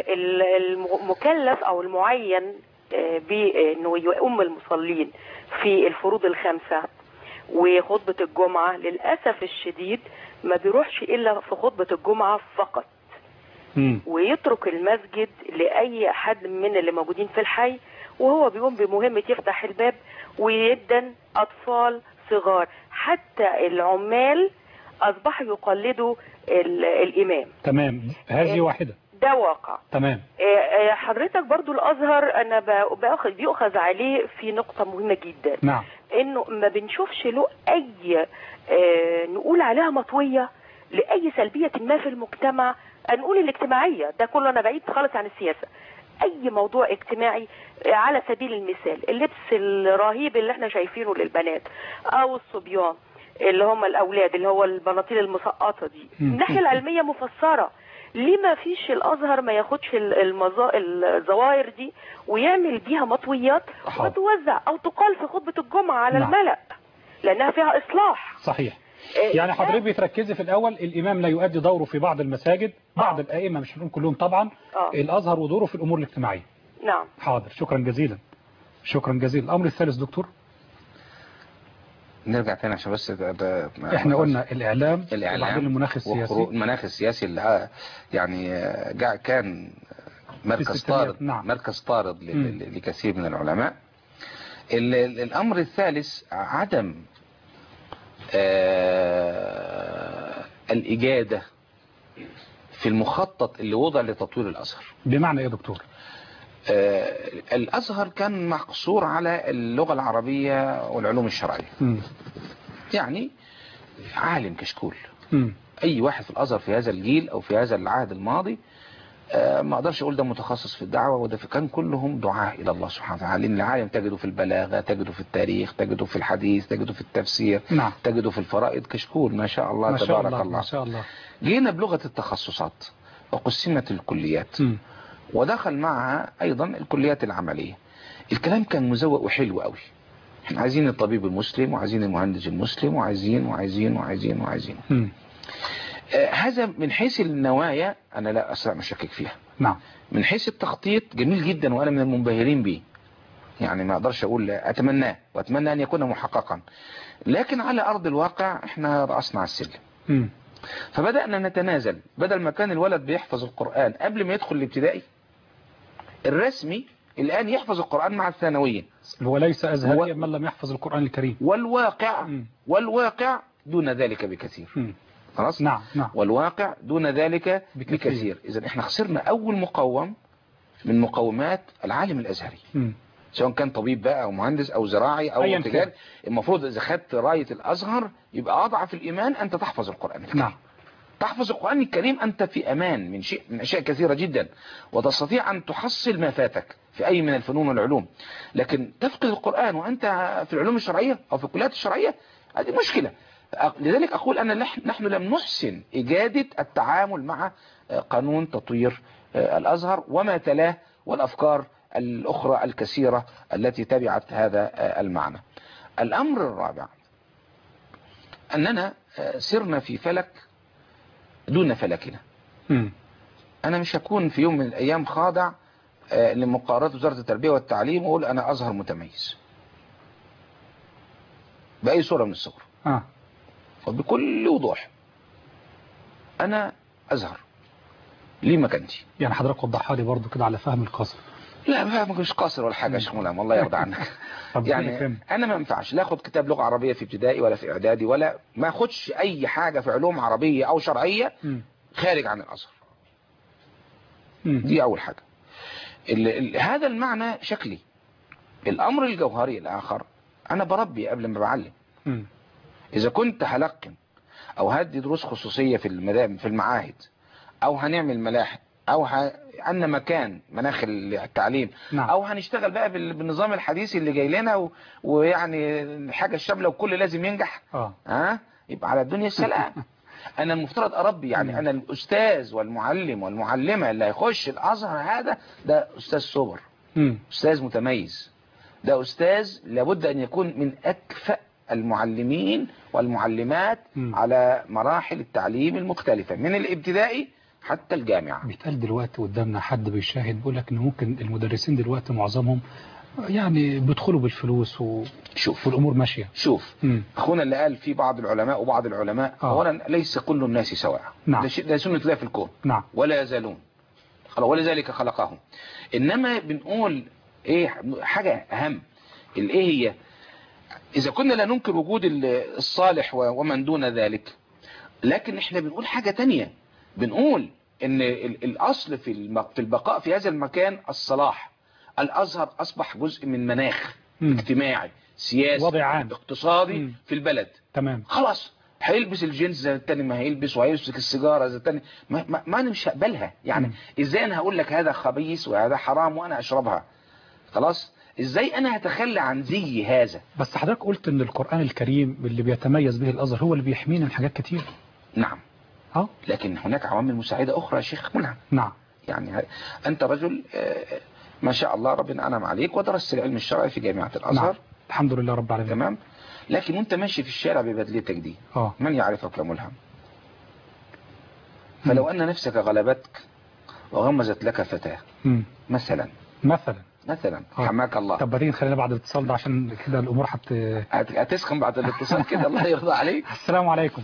المكلف أو المعين آه بأنه يؤم المصلين في الفروض الخمسة وخطبة الجمعة للأسف الشديد ما بيروحش إلا في خطبة الجمعة فقط، م. ويترك المسجد لأي حد من اللي موجودين في الحي، وهو بيقوم بمهمة يفتح الباب ويدن أطفال صغار، حتى العمال أصبحوا يقلدوا الإمام. تمام. هذه واحدة. ده واقع. تمام. حضرتك برضو الأزهر أنا بأخذ بيؤخذ عليه في نقطة مهمة جدا. نعم. إنه ما بنشوفش له أي آه نقول عليها مطوية لأي سلبية ما في المجتمع، نقول الاجتماعية ده كله، أنا بعيد خالص عن السياسة. أي موضوع اجتماعي على سبيل المثال اللبس الرهيب اللي احنا شايفينه للبنات أو الصبيان اللي هم الأولاد اللي هو البناطيل المسقطة دي، الناحية العلمية مفسرة. ليه ما فيش الأزهر ما ياخدش المظا... الظواهر دي ويعمل بيها مطويات وتوزع أو تقال في خطبة الجمعة على نعم. الملأ، لأنها فيها إصلاح. صحيح. يعني حضرتك بتركزي في الأول الإمام لا يؤدي دوره في بعض المساجد، بعض الأئمة مش هنقول كلهم طبعا. أوه. الأزهر ودوره في الأمور الاجتماعية. نعم. حاضر، شكرا جزيلا. شكرا جزيلا. الأمر الثالث دكتور. نرجع تاني عشان بس ده احنا قلنا الإعلام الإعلام المناخ السياسي المناخ السياسي اللي يعني جاء كان مركز طارد. نعم. مركز طارد لكثير من العلماء. الأمر الثالث عدم آه الإجادة في المخطط اللي وضع لتطوير الأزهر. بمعنى ايه دكتور؟ آه الأزهر كان مقصور على اللغة العربية والعلوم الشرعية. م. يعني عالم كشكول. م. أي واحد في الأزهر في هذا الجيل أو في هذا العهد الماضي آه ما أقدرش أقول ده متخصص في الدعوة، وده كان كلهم دعاة إلى الله سبحانه وتعالى. لأن العالم تجده في البلاغة، تجده في التاريخ، تجده في الحديث، تجده في التفسير. نعم. تجده في الفرائض كشكول. ما شاء الله ما تبارك شاء الله. الله. ما شاء الله. جينا بلغة التخصصات وقسمت الكليات. م. ودخل معها أيضا الكليات العملية. الكلام كان مزوق وحلو قوي. احنا عايزين الطبيب المسلم وعايزين المهندس المسلم وعايزين وعايزين وعايزين وعايزين. م. آه هذا من حيث النوايا أنا لا أسرع مشكك فيها. نعم. من حيث التخطيط جميل جدا وأنا من المنبهرين به. يعني ما أقدرش أقول أتمناه وأتمنى أن يكون محققا. لكن على أرض الواقع احنا رأسنا على السلم. م. فبدأنا نتنازل. بدل ما كان الولد بيحفظ القرآن قبل ما يدخل الابتدائي، الرسمي الآن يحفظ القرآن مع الثانوية. هو ليس أزهريا من لم يحفظ القرآن الكريم. والواقع م. والواقع دون ذلك بكثير. م. خلاص؟ نعم نعم. والواقع دون ذلك بكثير, بكثير. إذن احنا خسرنا أول مقوم من مقومات العالم الأزهري. م. سواء كان طبيب بقى أو مهندس أو زراعي أو تجاري. المفروض إذا خدت راية الأزهر يبقى أضعف الإيمان أنت تحفظ القرآن الكريم. نعم. تحفظ القرآن الكريم أنت في أمان من شيء من أشياء كثيرة جدا، وتستطيع أن تحصل ما فاتك في أي من الفنون والعلوم. لكن تفقد القرآن وأنت في العلوم الشرعية أو في الكليات الشرعية، هذه مشكلة. لذلك أقول أن نحن لم نحسن إجادة التعامل مع قانون تطوير الأزهر وما تلاه والأفكار الأخرى الكثيرة التي تبعت هذا المعنى. الأمر الرابع أننا سرنا في فلك دون فلكنا. م. أنا مش هكون في يوم من الأيام خاضع لمقارنة وزارة التربية والتعليم وأقول أنا أزهر متميز بأي صورة من الصور. آه. وبكل وضوح أنا أزهر ليه مكانتي. يعني حضرتك وضحها لي برضو كده على فهم القاصر. لا فهمك مش قاصر ولا حاجة يا شيخ ملهم، الله يرضى عنك. يعني أنا ما ينفعش لا أخد كتاب لغة عربية في ابتدائي ولا في إعدادي، ولا ما أخدش أي حاجة في علوم عربية أو شرعية خارج عن الأزهر. دي أول حاجة. ال ال هذا المعنى شكلي. الأمر الجوهري الآخر، أنا بربي قبل ما بعلم. إذا كنت هلقن أو هدي دروس خصوصية في المدام في المعاهد، أو هنعمل ملاحق، أو ه... عندنا مكان مناخ التعليم، نعم. أو هنشتغل بقى بالنظام الحديث اللي جاي لنا و... ويعني الحاجة الشاملة وكل لازم ينجح، اه ها يبقى على الدنيا السلام. أنا المفترض أربي، يعني أنا الأستاذ والمعلم والمعلمة اللي هيخش الأزهر هذا ده أستاذ صبر، أستاذ متميز، ده أستاذ لابد أن يكون من أكفأ المعلمين والمعلمات م. على مراحل التعليم المختلفة من الابتدائي حتى الجامعة. بيتقال دلوقتي قدامنا حد بيشاهد بيقول لك ان ممكن المدرسين دلوقتي معظمهم يعني بيدخلوا بالفلوس و... شوف والامور ماشية. شوف م. اخونا اللي قال في بعض العلماء وبعض العلماء، آه. اولا ليس كل الناس سواء، نعم. ده, ده سنة الله في الكون، نعم. ولا يزالون ولذلك خلقهم. انما بنقول ايه حاجة اهم، الايه هي إذا كنا لا ننكر وجود الصالح ومن دون ذلك، لكن احنا بنقول حاجة تانية، بنقول ان الأصل في البقاء في هذا المكان الصلاح. الأزهر أصبح جزء من مناخ م. اجتماعي سياسي وضع عام اقتصادي م. في البلد. تمام. خلاص هيلبس الجنس زي التاني ما هيلبس، وهيمسك السيجارة زي التاني، ما, ما, ما أنا مش هقبلها. يعني م. إزاي أنا هقول لك هذا خبيث وهذا حرام وأنا أشربها؟ خلاص ازاي انا هتخلى عن زي هذا؟ بس حضرتك قلت ان القرآن الكريم اللي بيتميز به الازهر هو اللي بيحمينا من حاجات كتير. نعم. اه لكن هناك عوامل مساعدة اخرى يا شيخ ملهم. نعم. يعني انت رجل ما شاء الله ربنا انعم عليك ودرست العلم الشرعي في جامعة الازهر. نعم. الحمد لله رب العالمين. تمام. لكن وانت ماشي في الشارع ببدلتك دي، اه من يعرفك يا ملهم؟ فلو ان نفسك غلبتك وغمزت لك فتاة م. مثلا مثلا مثلا حماك الله. طب بعدين خلينا بعد الاتصال ده عشان كده الامور حت هتسخن بعد الاتصال كده. الله يرضى عليك. السلام عليكم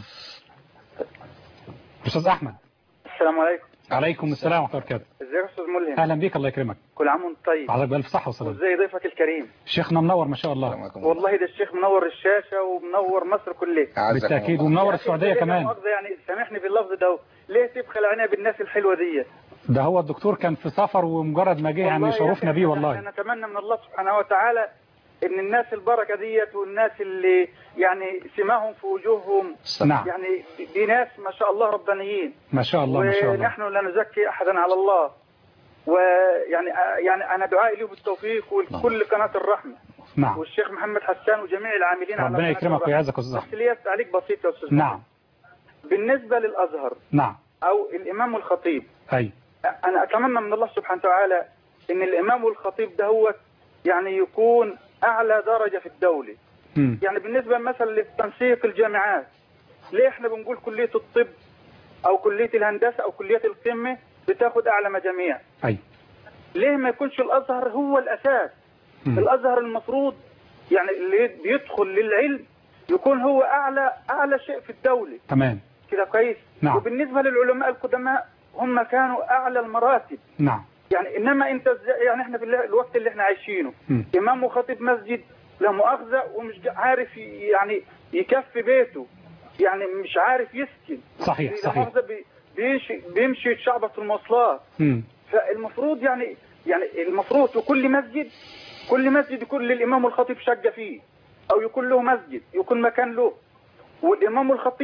استاذ احمد. السلام عليكم. عليكم السلام ورحمه الله وبركاته. ازيك يا استاذ ملهم؟ اهلا بيك الله يكرمك. كل عام وانت طيب. حضرتك بالف صحه وسلامه. وازاي ضيفك الكريم؟ شيخنا منور ما شاء الله. والله ده الشيخ منور الشاشه ومنور مصر كلها بالتاكيد، ومنور السعوديه كمان. يعني سامحني في اللفظ ده، ليه تبخل عينيا بالناس الحلوه دي؟ ده هو الدكتور كان في سفر ومجرد ما جه يعني شرفنا بيه والله. انا نتمنى من الله سبحانه وتعالى ان الناس البركه ديت والناس اللي يعني سماهم في وجوههم، نعم. يعني دي ناس ما شاء الله ربانيين ما شاء الله ما شاء الله، ونحن لا نزكي احدا على الله. ويعني يعني انا دعائي له بالتوفيق ولكل قناه الرحمه، نعم. والشيخ محمد حسان وجميع العاملين على ربنا يكرمك ويعزك يا استاذ احمد. بس لي تعليق بسيط يا استاذ. نعم. بالنسبه للازهر، نعم، او الامام والخطيب، اي انا اتمنى من الله سبحانه وتعالى ان الامام والخطيب ده هو يعني يكون اعلى درجه في الدوله. م. يعني بالنسبه مثلا لتنسيق الجامعات، ليه احنا بنقول كليه الطب او كليه الهندسه او كليه القمه بتاخد اعلى مجاميع؟ اي ليه ما يكونش الازهر هو الاساس؟ م. الازهر المفروض يعني اللي بيدخل للعلم يكون هو اعلى اعلى شيء في الدوله. تمام كده كويس. نعم. وبالنسبه للعلماء القدماء هم كانوا اعلى المراتب. نعم. يعني انما انت يعني احنا في الوقت اللي احنا عايشينه م. امام وخطيب مسجد لا مؤاخذه ومش عارف يعني يكفي بيته، يعني مش عارف يسكن. صحيح صحيح. بيمشي بيمشي يتشعبط في المواصلات. م. فالمفروض يعني يعني المفروض في كل مسجد كل مسجد يكون للامام والخطيب شقه فيه، او يكون له مسجد يكون مكان له، والامام والخطيب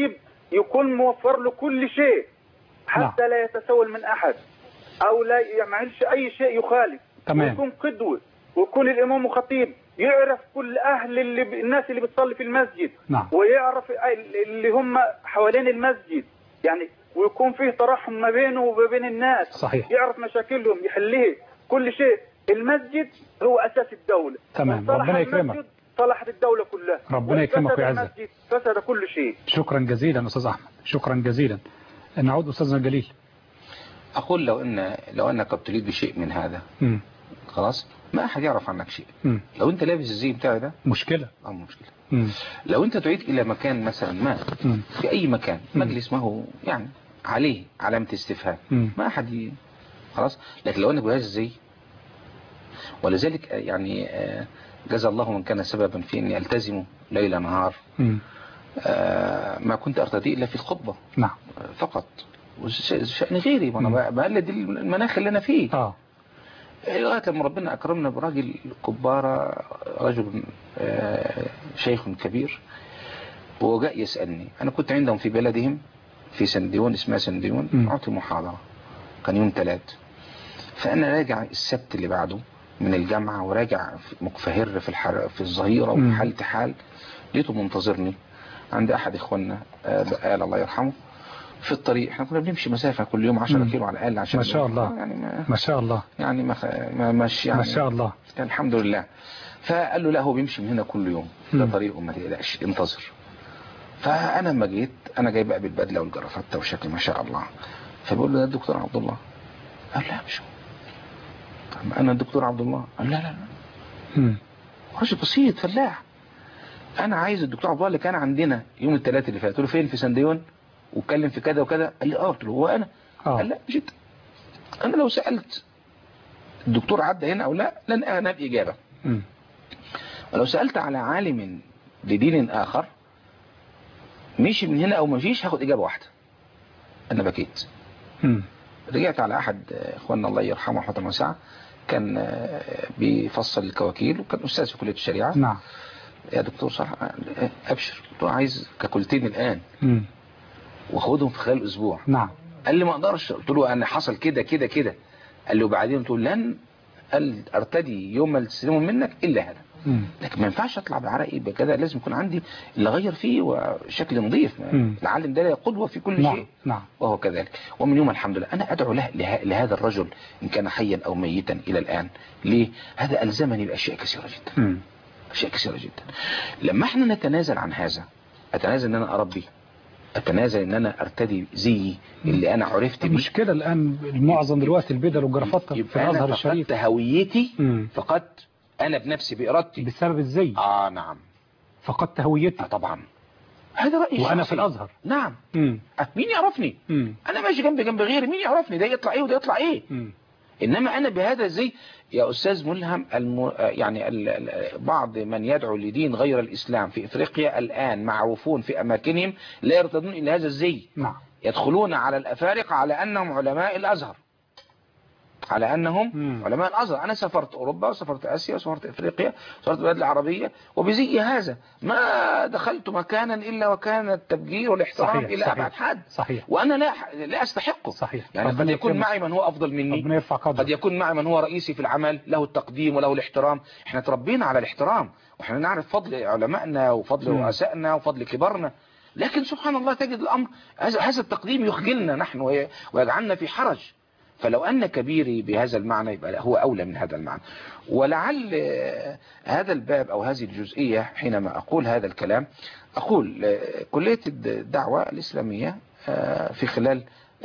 يكون موفر له كل شيء حتى لا يتسول من أحد أو لا يعملش أي شيء يخالف. تمام. ويكون قدوة، ويكون الإمام وخطيب يعرف كل أهل اللي ب... الناس اللي بتصلي في المسجد. نعم. ويعرف اللي هم حوالين المسجد يعني، ويكون فيه ترحم ما بينه وما بين الناس. صحيح. يعرف مشاكلهم يحلها كل شيء. المسجد هو أساس الدولة. تمام. ربنا يكرمك. صلحت الدولة كلها. ربنا يكرمك ويعزك. فسد كل شيء. شكرا جزيلا أستاذ أحمد، شكرا جزيلا. نعود أستاذنا الجليل. أقول لو أن لو أنك تريد بشيء من هذا م. خلاص ما أحد يعرف عنك شيء. م. لو أنت لابس الزي بتاعي ده مشكلة. أو مشكلة. م. لو أنت تعيد إلى مكان مثلا ما م. في أي مكان مجلس ما هو يعني عليه علامة استفهام م. ما أحد ي... خلاص. لكن لو أنك بهذا الزي، ولذلك يعني جزا الله من كان سببا في أني ألتزمه ليل نهار م. ما كنت أرتدي إلا في الخطبة. نعم. فقط. شأن غيري، وانا بقلد المناخ اللي انا فيه. اه لغايه لما ربنا اكرمنا براجل كبارة، رجل شيخ كبير، وجاء يسالني. انا كنت عندهم في بلدهم في سنديون، اسمها سنديون، اعطي محاضره كان يوم ثلاث. فانا راجع السبت اللي بعده من الجامعه، وراجع مكفهر في الحر في الظهيره وفي حالة حال، لقيته منتظرني عند احد اخواننا بقال الله يرحمه في الطريق. احنا كنا بنمشي مسافة كل يوم عشرة كيلو على الأقل عشان ما شاء الله يعني ما, ما شاء الله يعني ما, ما مش يعني ما شاء الله الحمد لله. فقال له لا هو بيمشي من هنا كل يوم، ده طريقه ما تقلقش انتظر. فأنا لما جيت أنا جاي بقى بالبدلة والجرافته وشكل ما شاء الله، فبقول له ده الدكتور عبد الله. قال لا مش هو. طب أنا الدكتور عبد الله. قال لا لا لا راجل بسيط فلاح. أنا عايز الدكتور عبد الله اللي كان عندنا يوم الثلاث اللي فات. قلت له فين؟ في سنديون واتكلم في كذا وكذا. قال لي اه. قلت له هو انا؟ آه. قال لا مش انت. انا لو سالت الدكتور عدى هنا او لا لن انا باجابه. م. ولو سالت على عالم لدين اخر مشي من هنا او ما مشيش هاخد اجابه واحده. انا بكيت. م. رجعت على احد اخواننا الله يرحمه رحمه واسعه، كان بيفصل الكواكيل وكان استاذ في كليه الشريعه. نعم. يا دكتور صح ابشر، قلت له عايز كاكولتين الان. م. واخدهم في خلال اسبوع. نعم. قال لي ما اقدرش. قلت له انا حصل كده كده كده. قال له وبعدين قلت له لن ارتدي يوم ما تستلمه منك الا هذا. مم. لكن ما ينفعش اطلع بعرقي بكذا، لازم يكون عندي اللي اغير فيه وشكل نظيف. العالم ده قدوه في كل نعم. شيء. نعم. وهو كذلك. ومن يوم الحمد لله انا ادعو له لهذا الرجل ان كان حيا او ميتا الى الان. ليه؟ هذا الزمني باشياء كثيره جدا. مم. اشياء كثيره جدا. لما احنا نتنازل عن هذا، اتنازل ان انا اربي، اتنازل ان انا ارتدي زيي اللي انا عرفت بيه. المشكله الان المعظم دلوقتي البدل والجرافطه في الازهر الشريف. فقدت هويتي، فقدت انا بنفسي بارادتي بسبب الزي. اه نعم. فقدت هويتي. آه طبعا. هذا رايي وانا في الازهر. نعم. مم. مين يعرفني؟ مم. انا ماشي جنب جنب غيري، مين يعرفني؟ ده يطلع ايه وده يطلع ايه؟ مم. انما انا بهذا الزي يا استاذ ملهم الم... يعني ال... بعض من يدعو لدين غير الاسلام في افريقيا الان معروفون في اماكنهم لا يرتدون الا هذا الزي. نعم. يدخلون على الافارقه على انهم علماء الازهر، على انهم مم. علماء الازهر. انا سافرت اوروبا وسافرت اسيا وسافرت افريقيا وسافرت البلاد العربيه وبزي هذا ما دخلت مكانا الا وكان التبجير والاحترام الى ابعد حد. صحيح. وانا لا لا استحقه. صحيح. يعني قد يكون معي من هو افضل مني، ربنا يرفع قدره. قد يكون معي من هو رئيسي في العمل له التقديم وله الاحترام. احنا تربينا على الاحترام واحنا نعرف فضل علمائنا وفضل رؤسائنا وفضل كبارنا. لكن سبحان الله تجد الامر هذا التقديم يخجلنا نحن ويجعلنا في حرج. فلو أن كبيري بهذا المعنى يبقى هو أولى من هذا المعنى. ولعل هذا الباب أو هذه الجزئية حينما أقول هذا الكلام أقول كلية الدعوة الإسلامية في خلال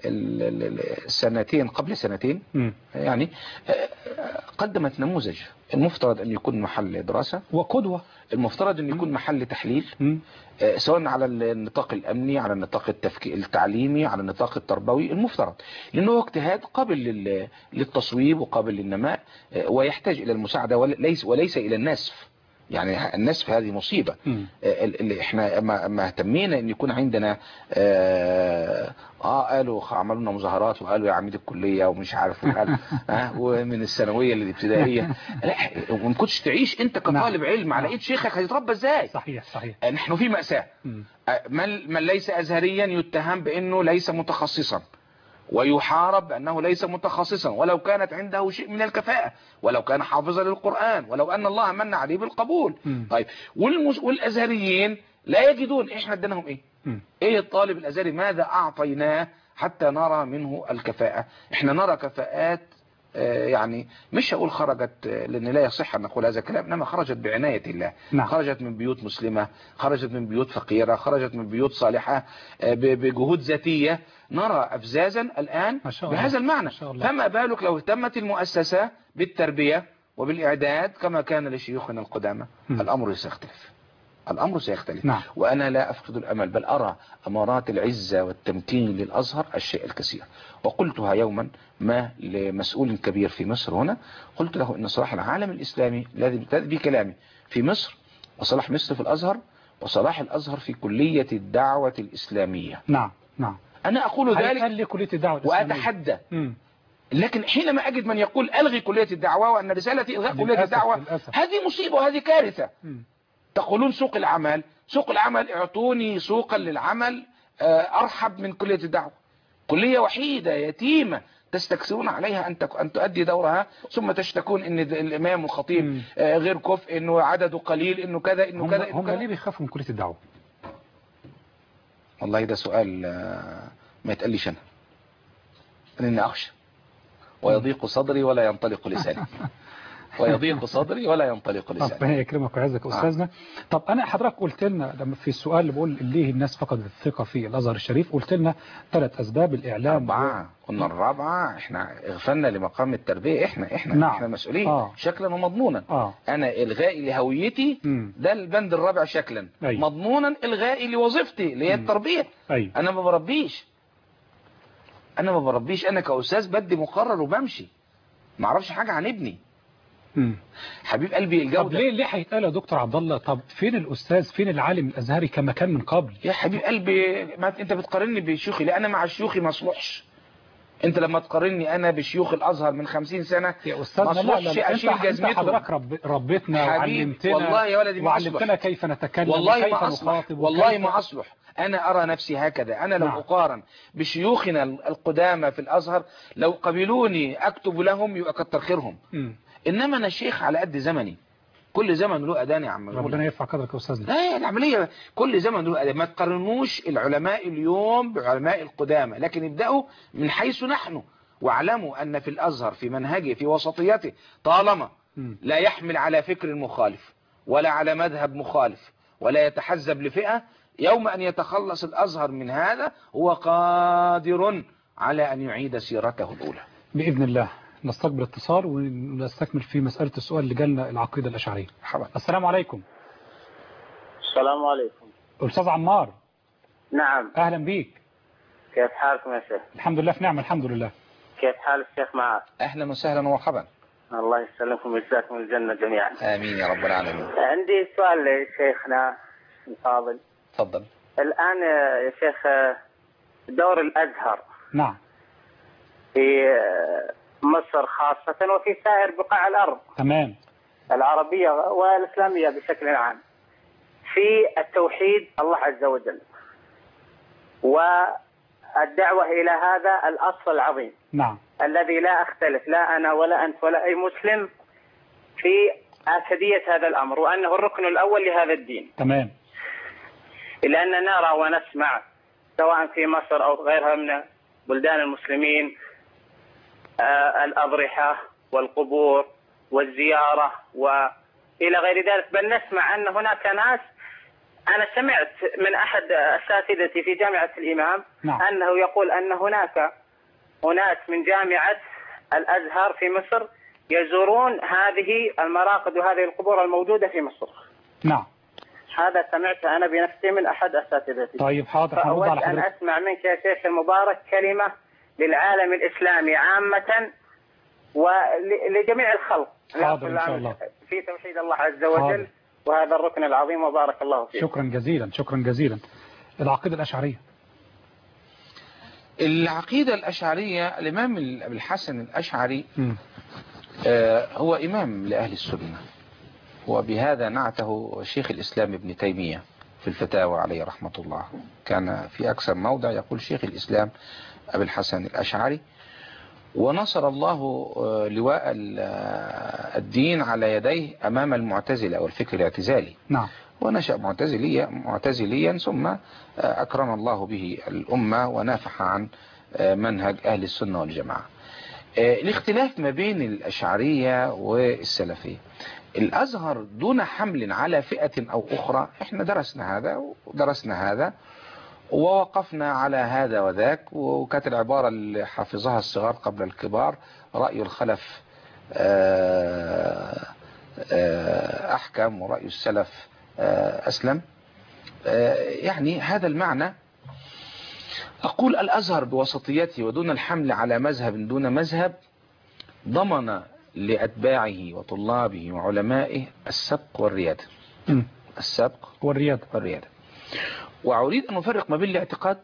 السنتين قبل سنتين يعني قدمت نموذج المفترض أن يكون محل دراسة وقدوة، المفترض أن يكون محل تحليل، سواء على النطاق الأمني، على النطاق التفكير التعليمي، على النطاق التربوي، المفترض لأنه اجتهاد قابل للتصويب وقابل للنماء ويحتاج إلى المساعدة وليس وليس إلى النسف. يعني النسف هذه مصيبة. اللي احنا ما, ما اهتمينا ان يكون عندنا اه, آه قالوا عملوا لنا مظاهرات وقالوا يا عميد الكلية ومش عارف وقال اه ومن الثانوية للابتدائية. لا وما كنتش تعيش انت كطالب علم على ايد شيخك هيتربى ازاي؟ صحيح صحيح. نحن في مأساة. من, من ليس ازهريا يتهم بانه ليس متخصصا ويحارب بأنه ليس متخصصا ولو كانت عنده شيء من الكفاءة ولو كان حافظا للقرآن ولو أن الله من عليه بالقبول. م. طيب والمس... والأزهريين لا يجدون. إحنا اديناهم إيه؟ م. إيه الطالب الأزهري ماذا أعطيناه حتى نرى منه الكفاءة؟ إحنا نرى كفاءات يعني مش هقول خرجت لأن لا يصح أن نقول هذا الكلام، إنما خرجت بعناية الله. نعم. خرجت من بيوت مسلمة، خرجت من بيوت فقيرة، خرجت من بيوت صالحة بجهود ذاتية. نرى أفزازا الآن بهذا المعنى. فما بالك لو اهتمت المؤسسة بالتربية وبالإعداد كما كان لشيوخنا القدامى؟ الأمر سيختلف. الأمر سيختلف. نعم. وأنا لا أفقد الأمل بل أرى أمارات العزة والتمكين للأزهر الشيء الكثير. وقلتها يوما ما لمسؤول كبير في مصر هنا، قلت له إن صلاح العالم الإسلامي الذي ابتدأ بكلامي في مصر وصلاح مصر في الأزهر وصلاح الأزهر في كلية الدعوة الإسلامية. نعم نعم. أنا أقول ذلك كلية الدعوة الإسلامية وأتحدى. م. لكن حينما أجد من يقول ألغي كلية الدعوة وأن رسالتي إلغاء كلية الدعوة للأسف. هذه مصيبة وهذه كارثة. م. تقولون سوق العمل، سوق العمل اعطوني سوقا للعمل أرحب من كلية الدعوة. كلية وحيدة يتيمة تستكثرون عليها أن أن تؤدي دورها ثم تشتكون إن الإمام والخطيب غير كفء، إنه عدده قليل، إنه كذا إنه كذا. هم ليه بيخافوا من كلية الدعوة؟ والله ده سؤال ما يتقليش أنا، لأني أخشى ويضيق صدري ولا ينطلق لساني ويضيق صدري ولا ينطلق لساني. ربنا يكرمك ويعزك أستاذنا. آه. طب أنا حضرتك قلت لنا لما في السؤال اللي بقول ليه الناس فقدت الثقة في الأزهر الشريف، قلت لنا ثلاث أسباب: الإعلام. أربعة. قلنا الرابعة احنا اغفلنا لمقام التربية. احنا احنا نعم. احنا مسؤولين آه. شكلا ومضمونا. آه. أنا إلغائي لهويتي م. ده البند الرابع شكلا. أي. مضمونا إلغائي لوظيفتي اللي هي التربية. أي. أنا ما بربيش أنا ما بربيش أنا كأستاذ بدي مقرر وبمشي ما أعرفش حاجة عن ابني. مم. حبيب قلبي الجودة. طب ليه ليه هيتقال يا دكتور عبد الله؟ طب فين الأستاذ، فين العالم الأزهري كما كان من قبل؟ يا حبيب قلبي ما انت بتقارني بشيوخي، لا انا مع شيوخي ما اصلحش. انت لما تقارني انا بشيوخ الازهر من خمسين سنة يا استاذ ما اصلحش اشيل جزمتهم. انت حضرتك رب ربيتنا وعلمتنا والله يا ولدي ما وعلمتنا كيف نتكلم والله وكيف ما أصلح. والله ما اصلح. انا ارى نفسي هكذا. انا لو نعم. اقارن بشيوخنا القدامى في الازهر لو قبلوني اكتب لهم يبقى كتر خيرهم. م. انما انا شيخ على قد زمني، كل زمن له اذان يا عم. ربنا يرفع قدرك يا استاذنا. لا العمليه كل زمن له اذان. ما تقارنوش العلماء اليوم بعلماء القدامى، لكن ابداوا من حيث نحن واعلموا ان في الازهر في منهجه في وسطيته طالما م. لا يحمل على فكر مخالف ولا على مذهب مخالف ولا يتحزب لفئه، يوم ان يتخلص الازهر من هذا هو قادر على ان يعيد سيرته الاولى باذن الله. نستقبل اتصال ونستكمل في مسألة السؤال اللي جالنا العقيدة الأشعرية. حبا. السلام عليكم. السلام عليكم. أستاذ عمار. نعم. أهلا بيك. كيف حالكم يا شيخ؟ الحمد لله في نعمة الحمد لله. كيف حال الشيخ معك؟ أهلا وسهلا ومرحبا. الله يسلمكم ويجزاكم الجنة جميعا. آمين يا رب العالمين. عندي سؤال لشيخنا الفاضل. تفضل. الآن يا شيخ دور الأزهر. نعم. في مصر خاصة وفي سائر بقاع الأرض. تمام. العربية والإسلامية بشكل عام في التوحيد الله عز وجل والدعوة إلى هذا الأصل العظيم. نعم. الذي لا أختلف لا أنا ولا أنت ولا أي مسلم في آكدية هذا الأمر وأنه الركن الأول لهذا الدين. تمام. لأننا نرى ونسمع سواء في مصر أو غيرها من بلدان المسلمين آه الأضرحة والقبور والزيارة وإلى غير ذلك، بل نسمع أن هناك ناس. أنا سمعت من أحد أساتذتي في جامعة الإمام نعم. أنه يقول أن هناك أناس من جامعة الأزهر في مصر يزورون هذه المراقد وهذه القبور الموجودة في مصر. نعم. هذا سمعته أنا بنفسي من أحد أساتذتي. طيب حاضر. فأود أن أسمع منك يا شيخ المبارك كلمة للعالم الإسلامي عامة ولجميع الخلق. حاضر إن شاء الله. في توحيد الله عز وجل. وهذا الركن العظيم وبارك الله فيك. شكرا جزيلا شكرا جزيلا. العقيدة الأشعرية. العقيدة الأشعرية الإمام أبي الحسن الأشعري آه هو إمام لأهل السنة، وبهذا نعته شيخ الإسلام ابن تيمية في الفتاوى عليه رحمة الله. كان في أكثر موضع يقول شيخ الإسلام أبي الحسن الأشعري. ونصر الله لواء الدين على يديه أمام المعتزلة والفكر الاعتزالي. نعم. ونشأ معتزليا معتزليا ثم أكرم الله به الأمة ونافح عن منهج أهل السنة والجماعة. الاختلاف ما بين الأشعرية والسلفية، الأزهر دون حمل على فئة أو أخرى، احنا درسنا هذا ودرسنا هذا ووقفنا على هذا وذاك، وكانت العبارة اللي حافظها الصغار قبل الكبار: رأي الخلف أحكم ورأي السلف أسلم. يعني هذا المعنى. أقول الأزهر بوسطيته ودون الحمل على مذهب دون مذهب ضمن لأتباعه وطلابه وعلمائه السبق والريادة. م. السبق والريادة والريادة. وأريد أن أفرق ما بين الاعتقاد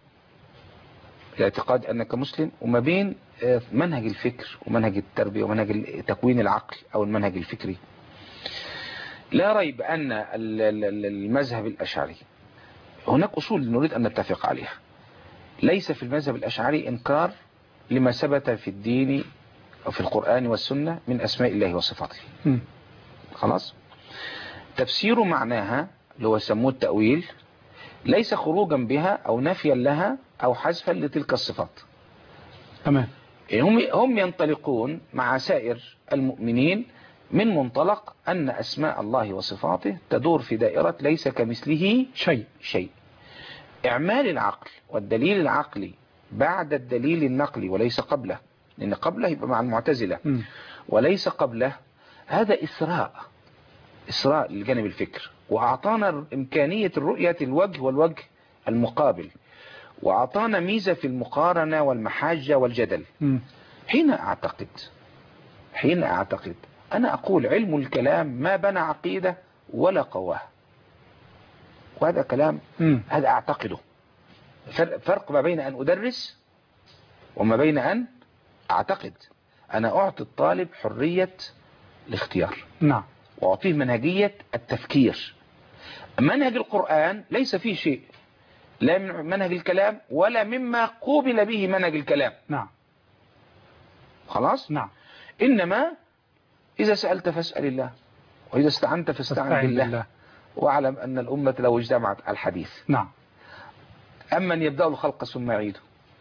الاعتقاد أنك مسلم وما بين منهج الفكر ومنهج التربية ومنهج تكوين العقل أو المنهج الفكري. لا ريب أن المذهب الأشعري هناك أصول نريد أن نتفق عليها. ليس في المذهب الأشعري إنكار لما ثبت في الدين أو في القرآن والسنة من أسماء الله وصفاته. م. خلاص. تفسير معناها اللي هو يسموه التأويل ليس خروجا بها أو نفيا لها أو حذفا لتلك الصفات. تمام. هم هم ينطلقون مع سائر المؤمنين من منطلق أن أسماء الله وصفاته تدور في دائرة ليس كمثله شيء شيء. إعمال العقل والدليل العقلي بعد الدليل النقلي وليس قبله، لأن قبله يبقى مع المعتزلة م. وليس قبله، هذا إسراء إسراء للجانب الفكر، وأعطانا إمكانية الرؤية الوجه والوجه المقابل، وأعطانا ميزة في المقارنة والمحاجة والجدل. م. حين أعتقد حين أعتقد أنا أقول علم الكلام ما بنى عقيدة ولا قواه، وهذا كلام م. هذا أعتقده. فرق ما بين أن أدرس وما بين أن أعتقد. أنا أعطي الطالب حرية الاختيار. نعم. وأعطيه منهجية التفكير. منهج القرآن ليس فيه شيء لا من منهج الكلام ولا مما قوبل به منهج الكلام. نعم. خلاص؟ نعم. إنما إذا سألت فاسأل الله، وإذا استعنت فاستعن بالله. بالله واعلم أن الأمة لو اجتمعت الحديث. نعم. أمن يبدأ الخلق ثم يعيده،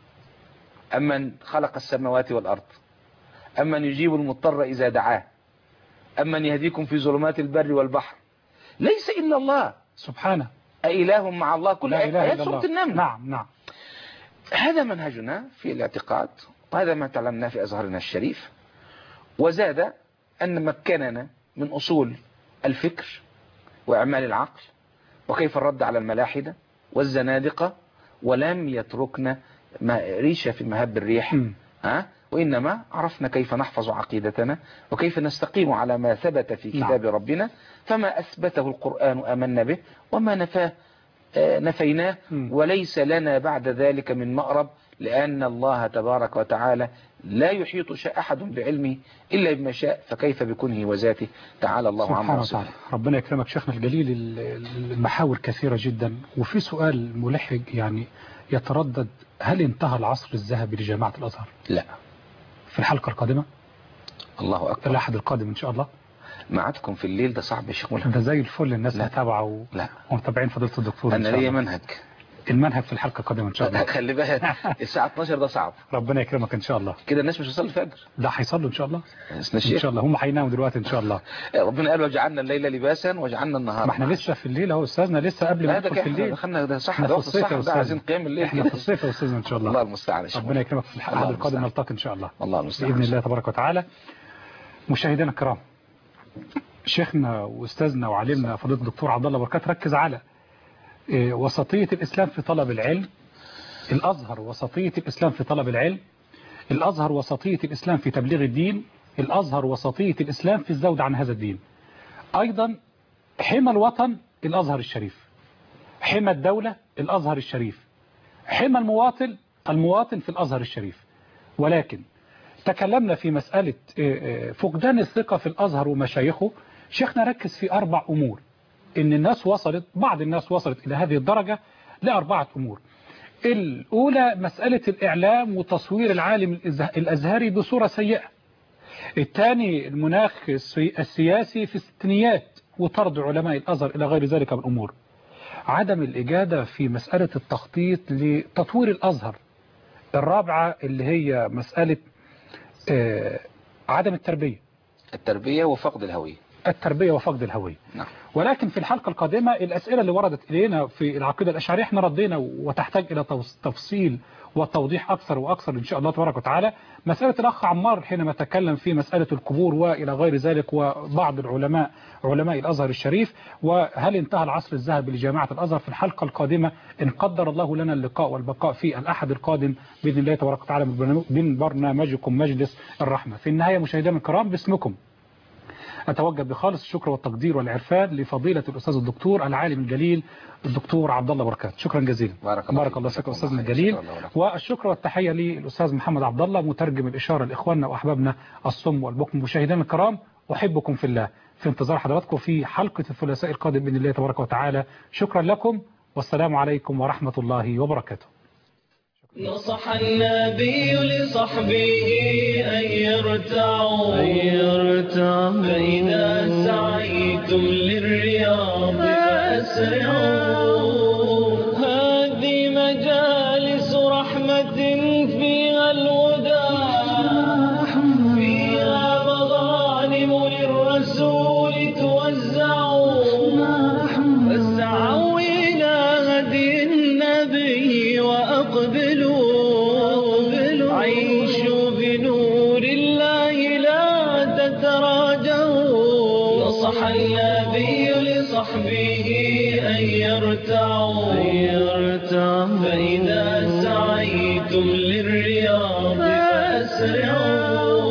أمن خلق السماوات والأرض، أمن يجيب المضطر إذا دعاه، أمن يهديكم في ظلمات البر والبحر، ليس إلا الله سبحانه. أإله مع الله، كل آيات سورة النمل. نعم نعم. هذا منهجنا في الاعتقاد، وهذا ما تعلمناه في أزهرنا الشريف. وزاد أن مكننا من أصول الفكر وإعمال العقل وكيف الرد على الملاحدة والزنادقة، ولم يتركنا ريشة في مهب الريح. م. ها؟ وإنما عرفنا كيف نحفظ عقيدتنا وكيف نستقيم على ما ثبت في كتاب نعم. ربنا. فما أثبته القرآن آمنا به، وما نفاه نفيناه، وليس لنا بعد ذلك من مأرب، لأن الله تبارك وتعالى لا يحيط أحد بعلمه إلا بما شاء، فكيف بكونه وذاته تعالى الله عما وصفه. ربنا يكرمك شيخنا الجليل. المحاور كثيرة جدا، وفي سؤال ملحق يعني يتردد: هل انتهى العصر الذهبي لجامعة الأزهر؟ لا. في الحلقة القادمة الله أكبر، الأحد القادم إن شاء الله. معدكم في الليل ده صعب يا شيخ ملحق. ده زي الفل، الناس متابعة ومتابعين فضيلة الدكتور. أنا ليا منهج المنهج في الحلقة القادمة إن شاء الله. خلي بالك الساعة اتناشر ده صعب. ربنا يكرمك إن شاء الله. كده الناس مش هتصلي الفجر. لا هيصلوا إن شاء الله. إن شاء الله هم هيناموا دلوقتي إن شاء الله. ربنا قال: وجعلنا الليل لباسا وجعلنا النهار. ما احنا لسه في الليل أهو أستاذنا، لسه قبل ما ندخل في الليل. دخلنا ده صح، ده وقت الصح، ده عايزين قيام الليل. احنا في الصيف يا أستاذنا إن شاء الله. الله المستعان. ربنا يكرمك في الأحد القادم نلتقي إن شاء الله. الله المستعان بإذن الله تبارك وتعالى. مشاهدينا الكرام، شيخنا واستاذنا وعلمنا فضيلة الدكتور عبد الله بركات ركز على وسطية الإسلام في طلب العلم. الأزهر وسطية الإسلام في طلب العلم، الأزهر وسطية الإسلام في تبليغ الدين، الأزهر وسطية الإسلام في الزود عن هذا الدين. أيضا حمى الوطن الأزهر الشريف، حمى الدولة الأزهر الشريف، حمى المواطن المواطن في الأزهر الشريف. ولكن تكلمنا في مسألة فقدان الثقة في الأزهر ومشايخه. شيخنا ركز في أربع أمور، إن الناس وصلت بعض الناس وصلت إلى هذه الدرجة لأربعة أمور. الأولى مسألة الإعلام وتصوير العالم الأزهري بصورة سيئة. الثاني المناخ السياسي في الستينيات وطرد علماء الأزهر إلى غير ذلك من الأمور. عدم الإجادة في مسألة التخطيط لتطوير الأزهر. الرابعة اللي هي مسألة آه عدم التربية التربية وفقد الهوية التربية وفقد الهوية. نعم. ولكن في الحلقة القادمة الأسئلة اللي وردت إلينا في العقيدة الأشعرية احنا ردينا وتحتاج إلى تفصيل وتوضيح أكثر وأكثر إن شاء الله تبارك وتعالى. مسألة الأخ عمار حينما تكلم في مسألة القبور وإلى غير ذلك وبعض العلماء علماء الأزهر الشريف، وهل انتهى العصر الذهبي لجامعة الأزهر. في الحلقة القادمة إن قدر الله لنا اللقاء والبقاء في الأحد القادم بإذن الله تبارك وتعالى من برنامجكم مجلس الرحمة. في النهاية مشاهدينا الكرام باسمكم أتوجه بخالص الشكر والتقدير والعرفان لفضيلة الأستاذ الدكتور العالم الجليل الدكتور عبد الله بركات. شكرا جزيلا. بارك, بارك الله فيك أستاذنا الجليل. والشكر والتحية للأستاذ محمد عبد الله مترجم الإشارة لإخواننا وأحبابنا الصم والبكم. مشاهدينا الكرام أحبكم في الله، في انتظار حضراتكم في حلقة الثلاثاء القادم بإذن الله تبارك وتعالى. شكرا لكم والسلام عليكم ورحمة الله وبركاته. نصح النبي لصحبه أن يرتعوا فإذا سعيتم للرياض فأسرعوا. هذه مجالس رحمة فيها الهدى، فيها مغانم للرسول توزعوا. فاسعوا إلى هدي النبي وأقبلوا، عيشوا بنور الله لا تتراجعوا. نصح النبي لصحبه أن يرتعوا فإذا سعيتم للرياض فأسرعوا.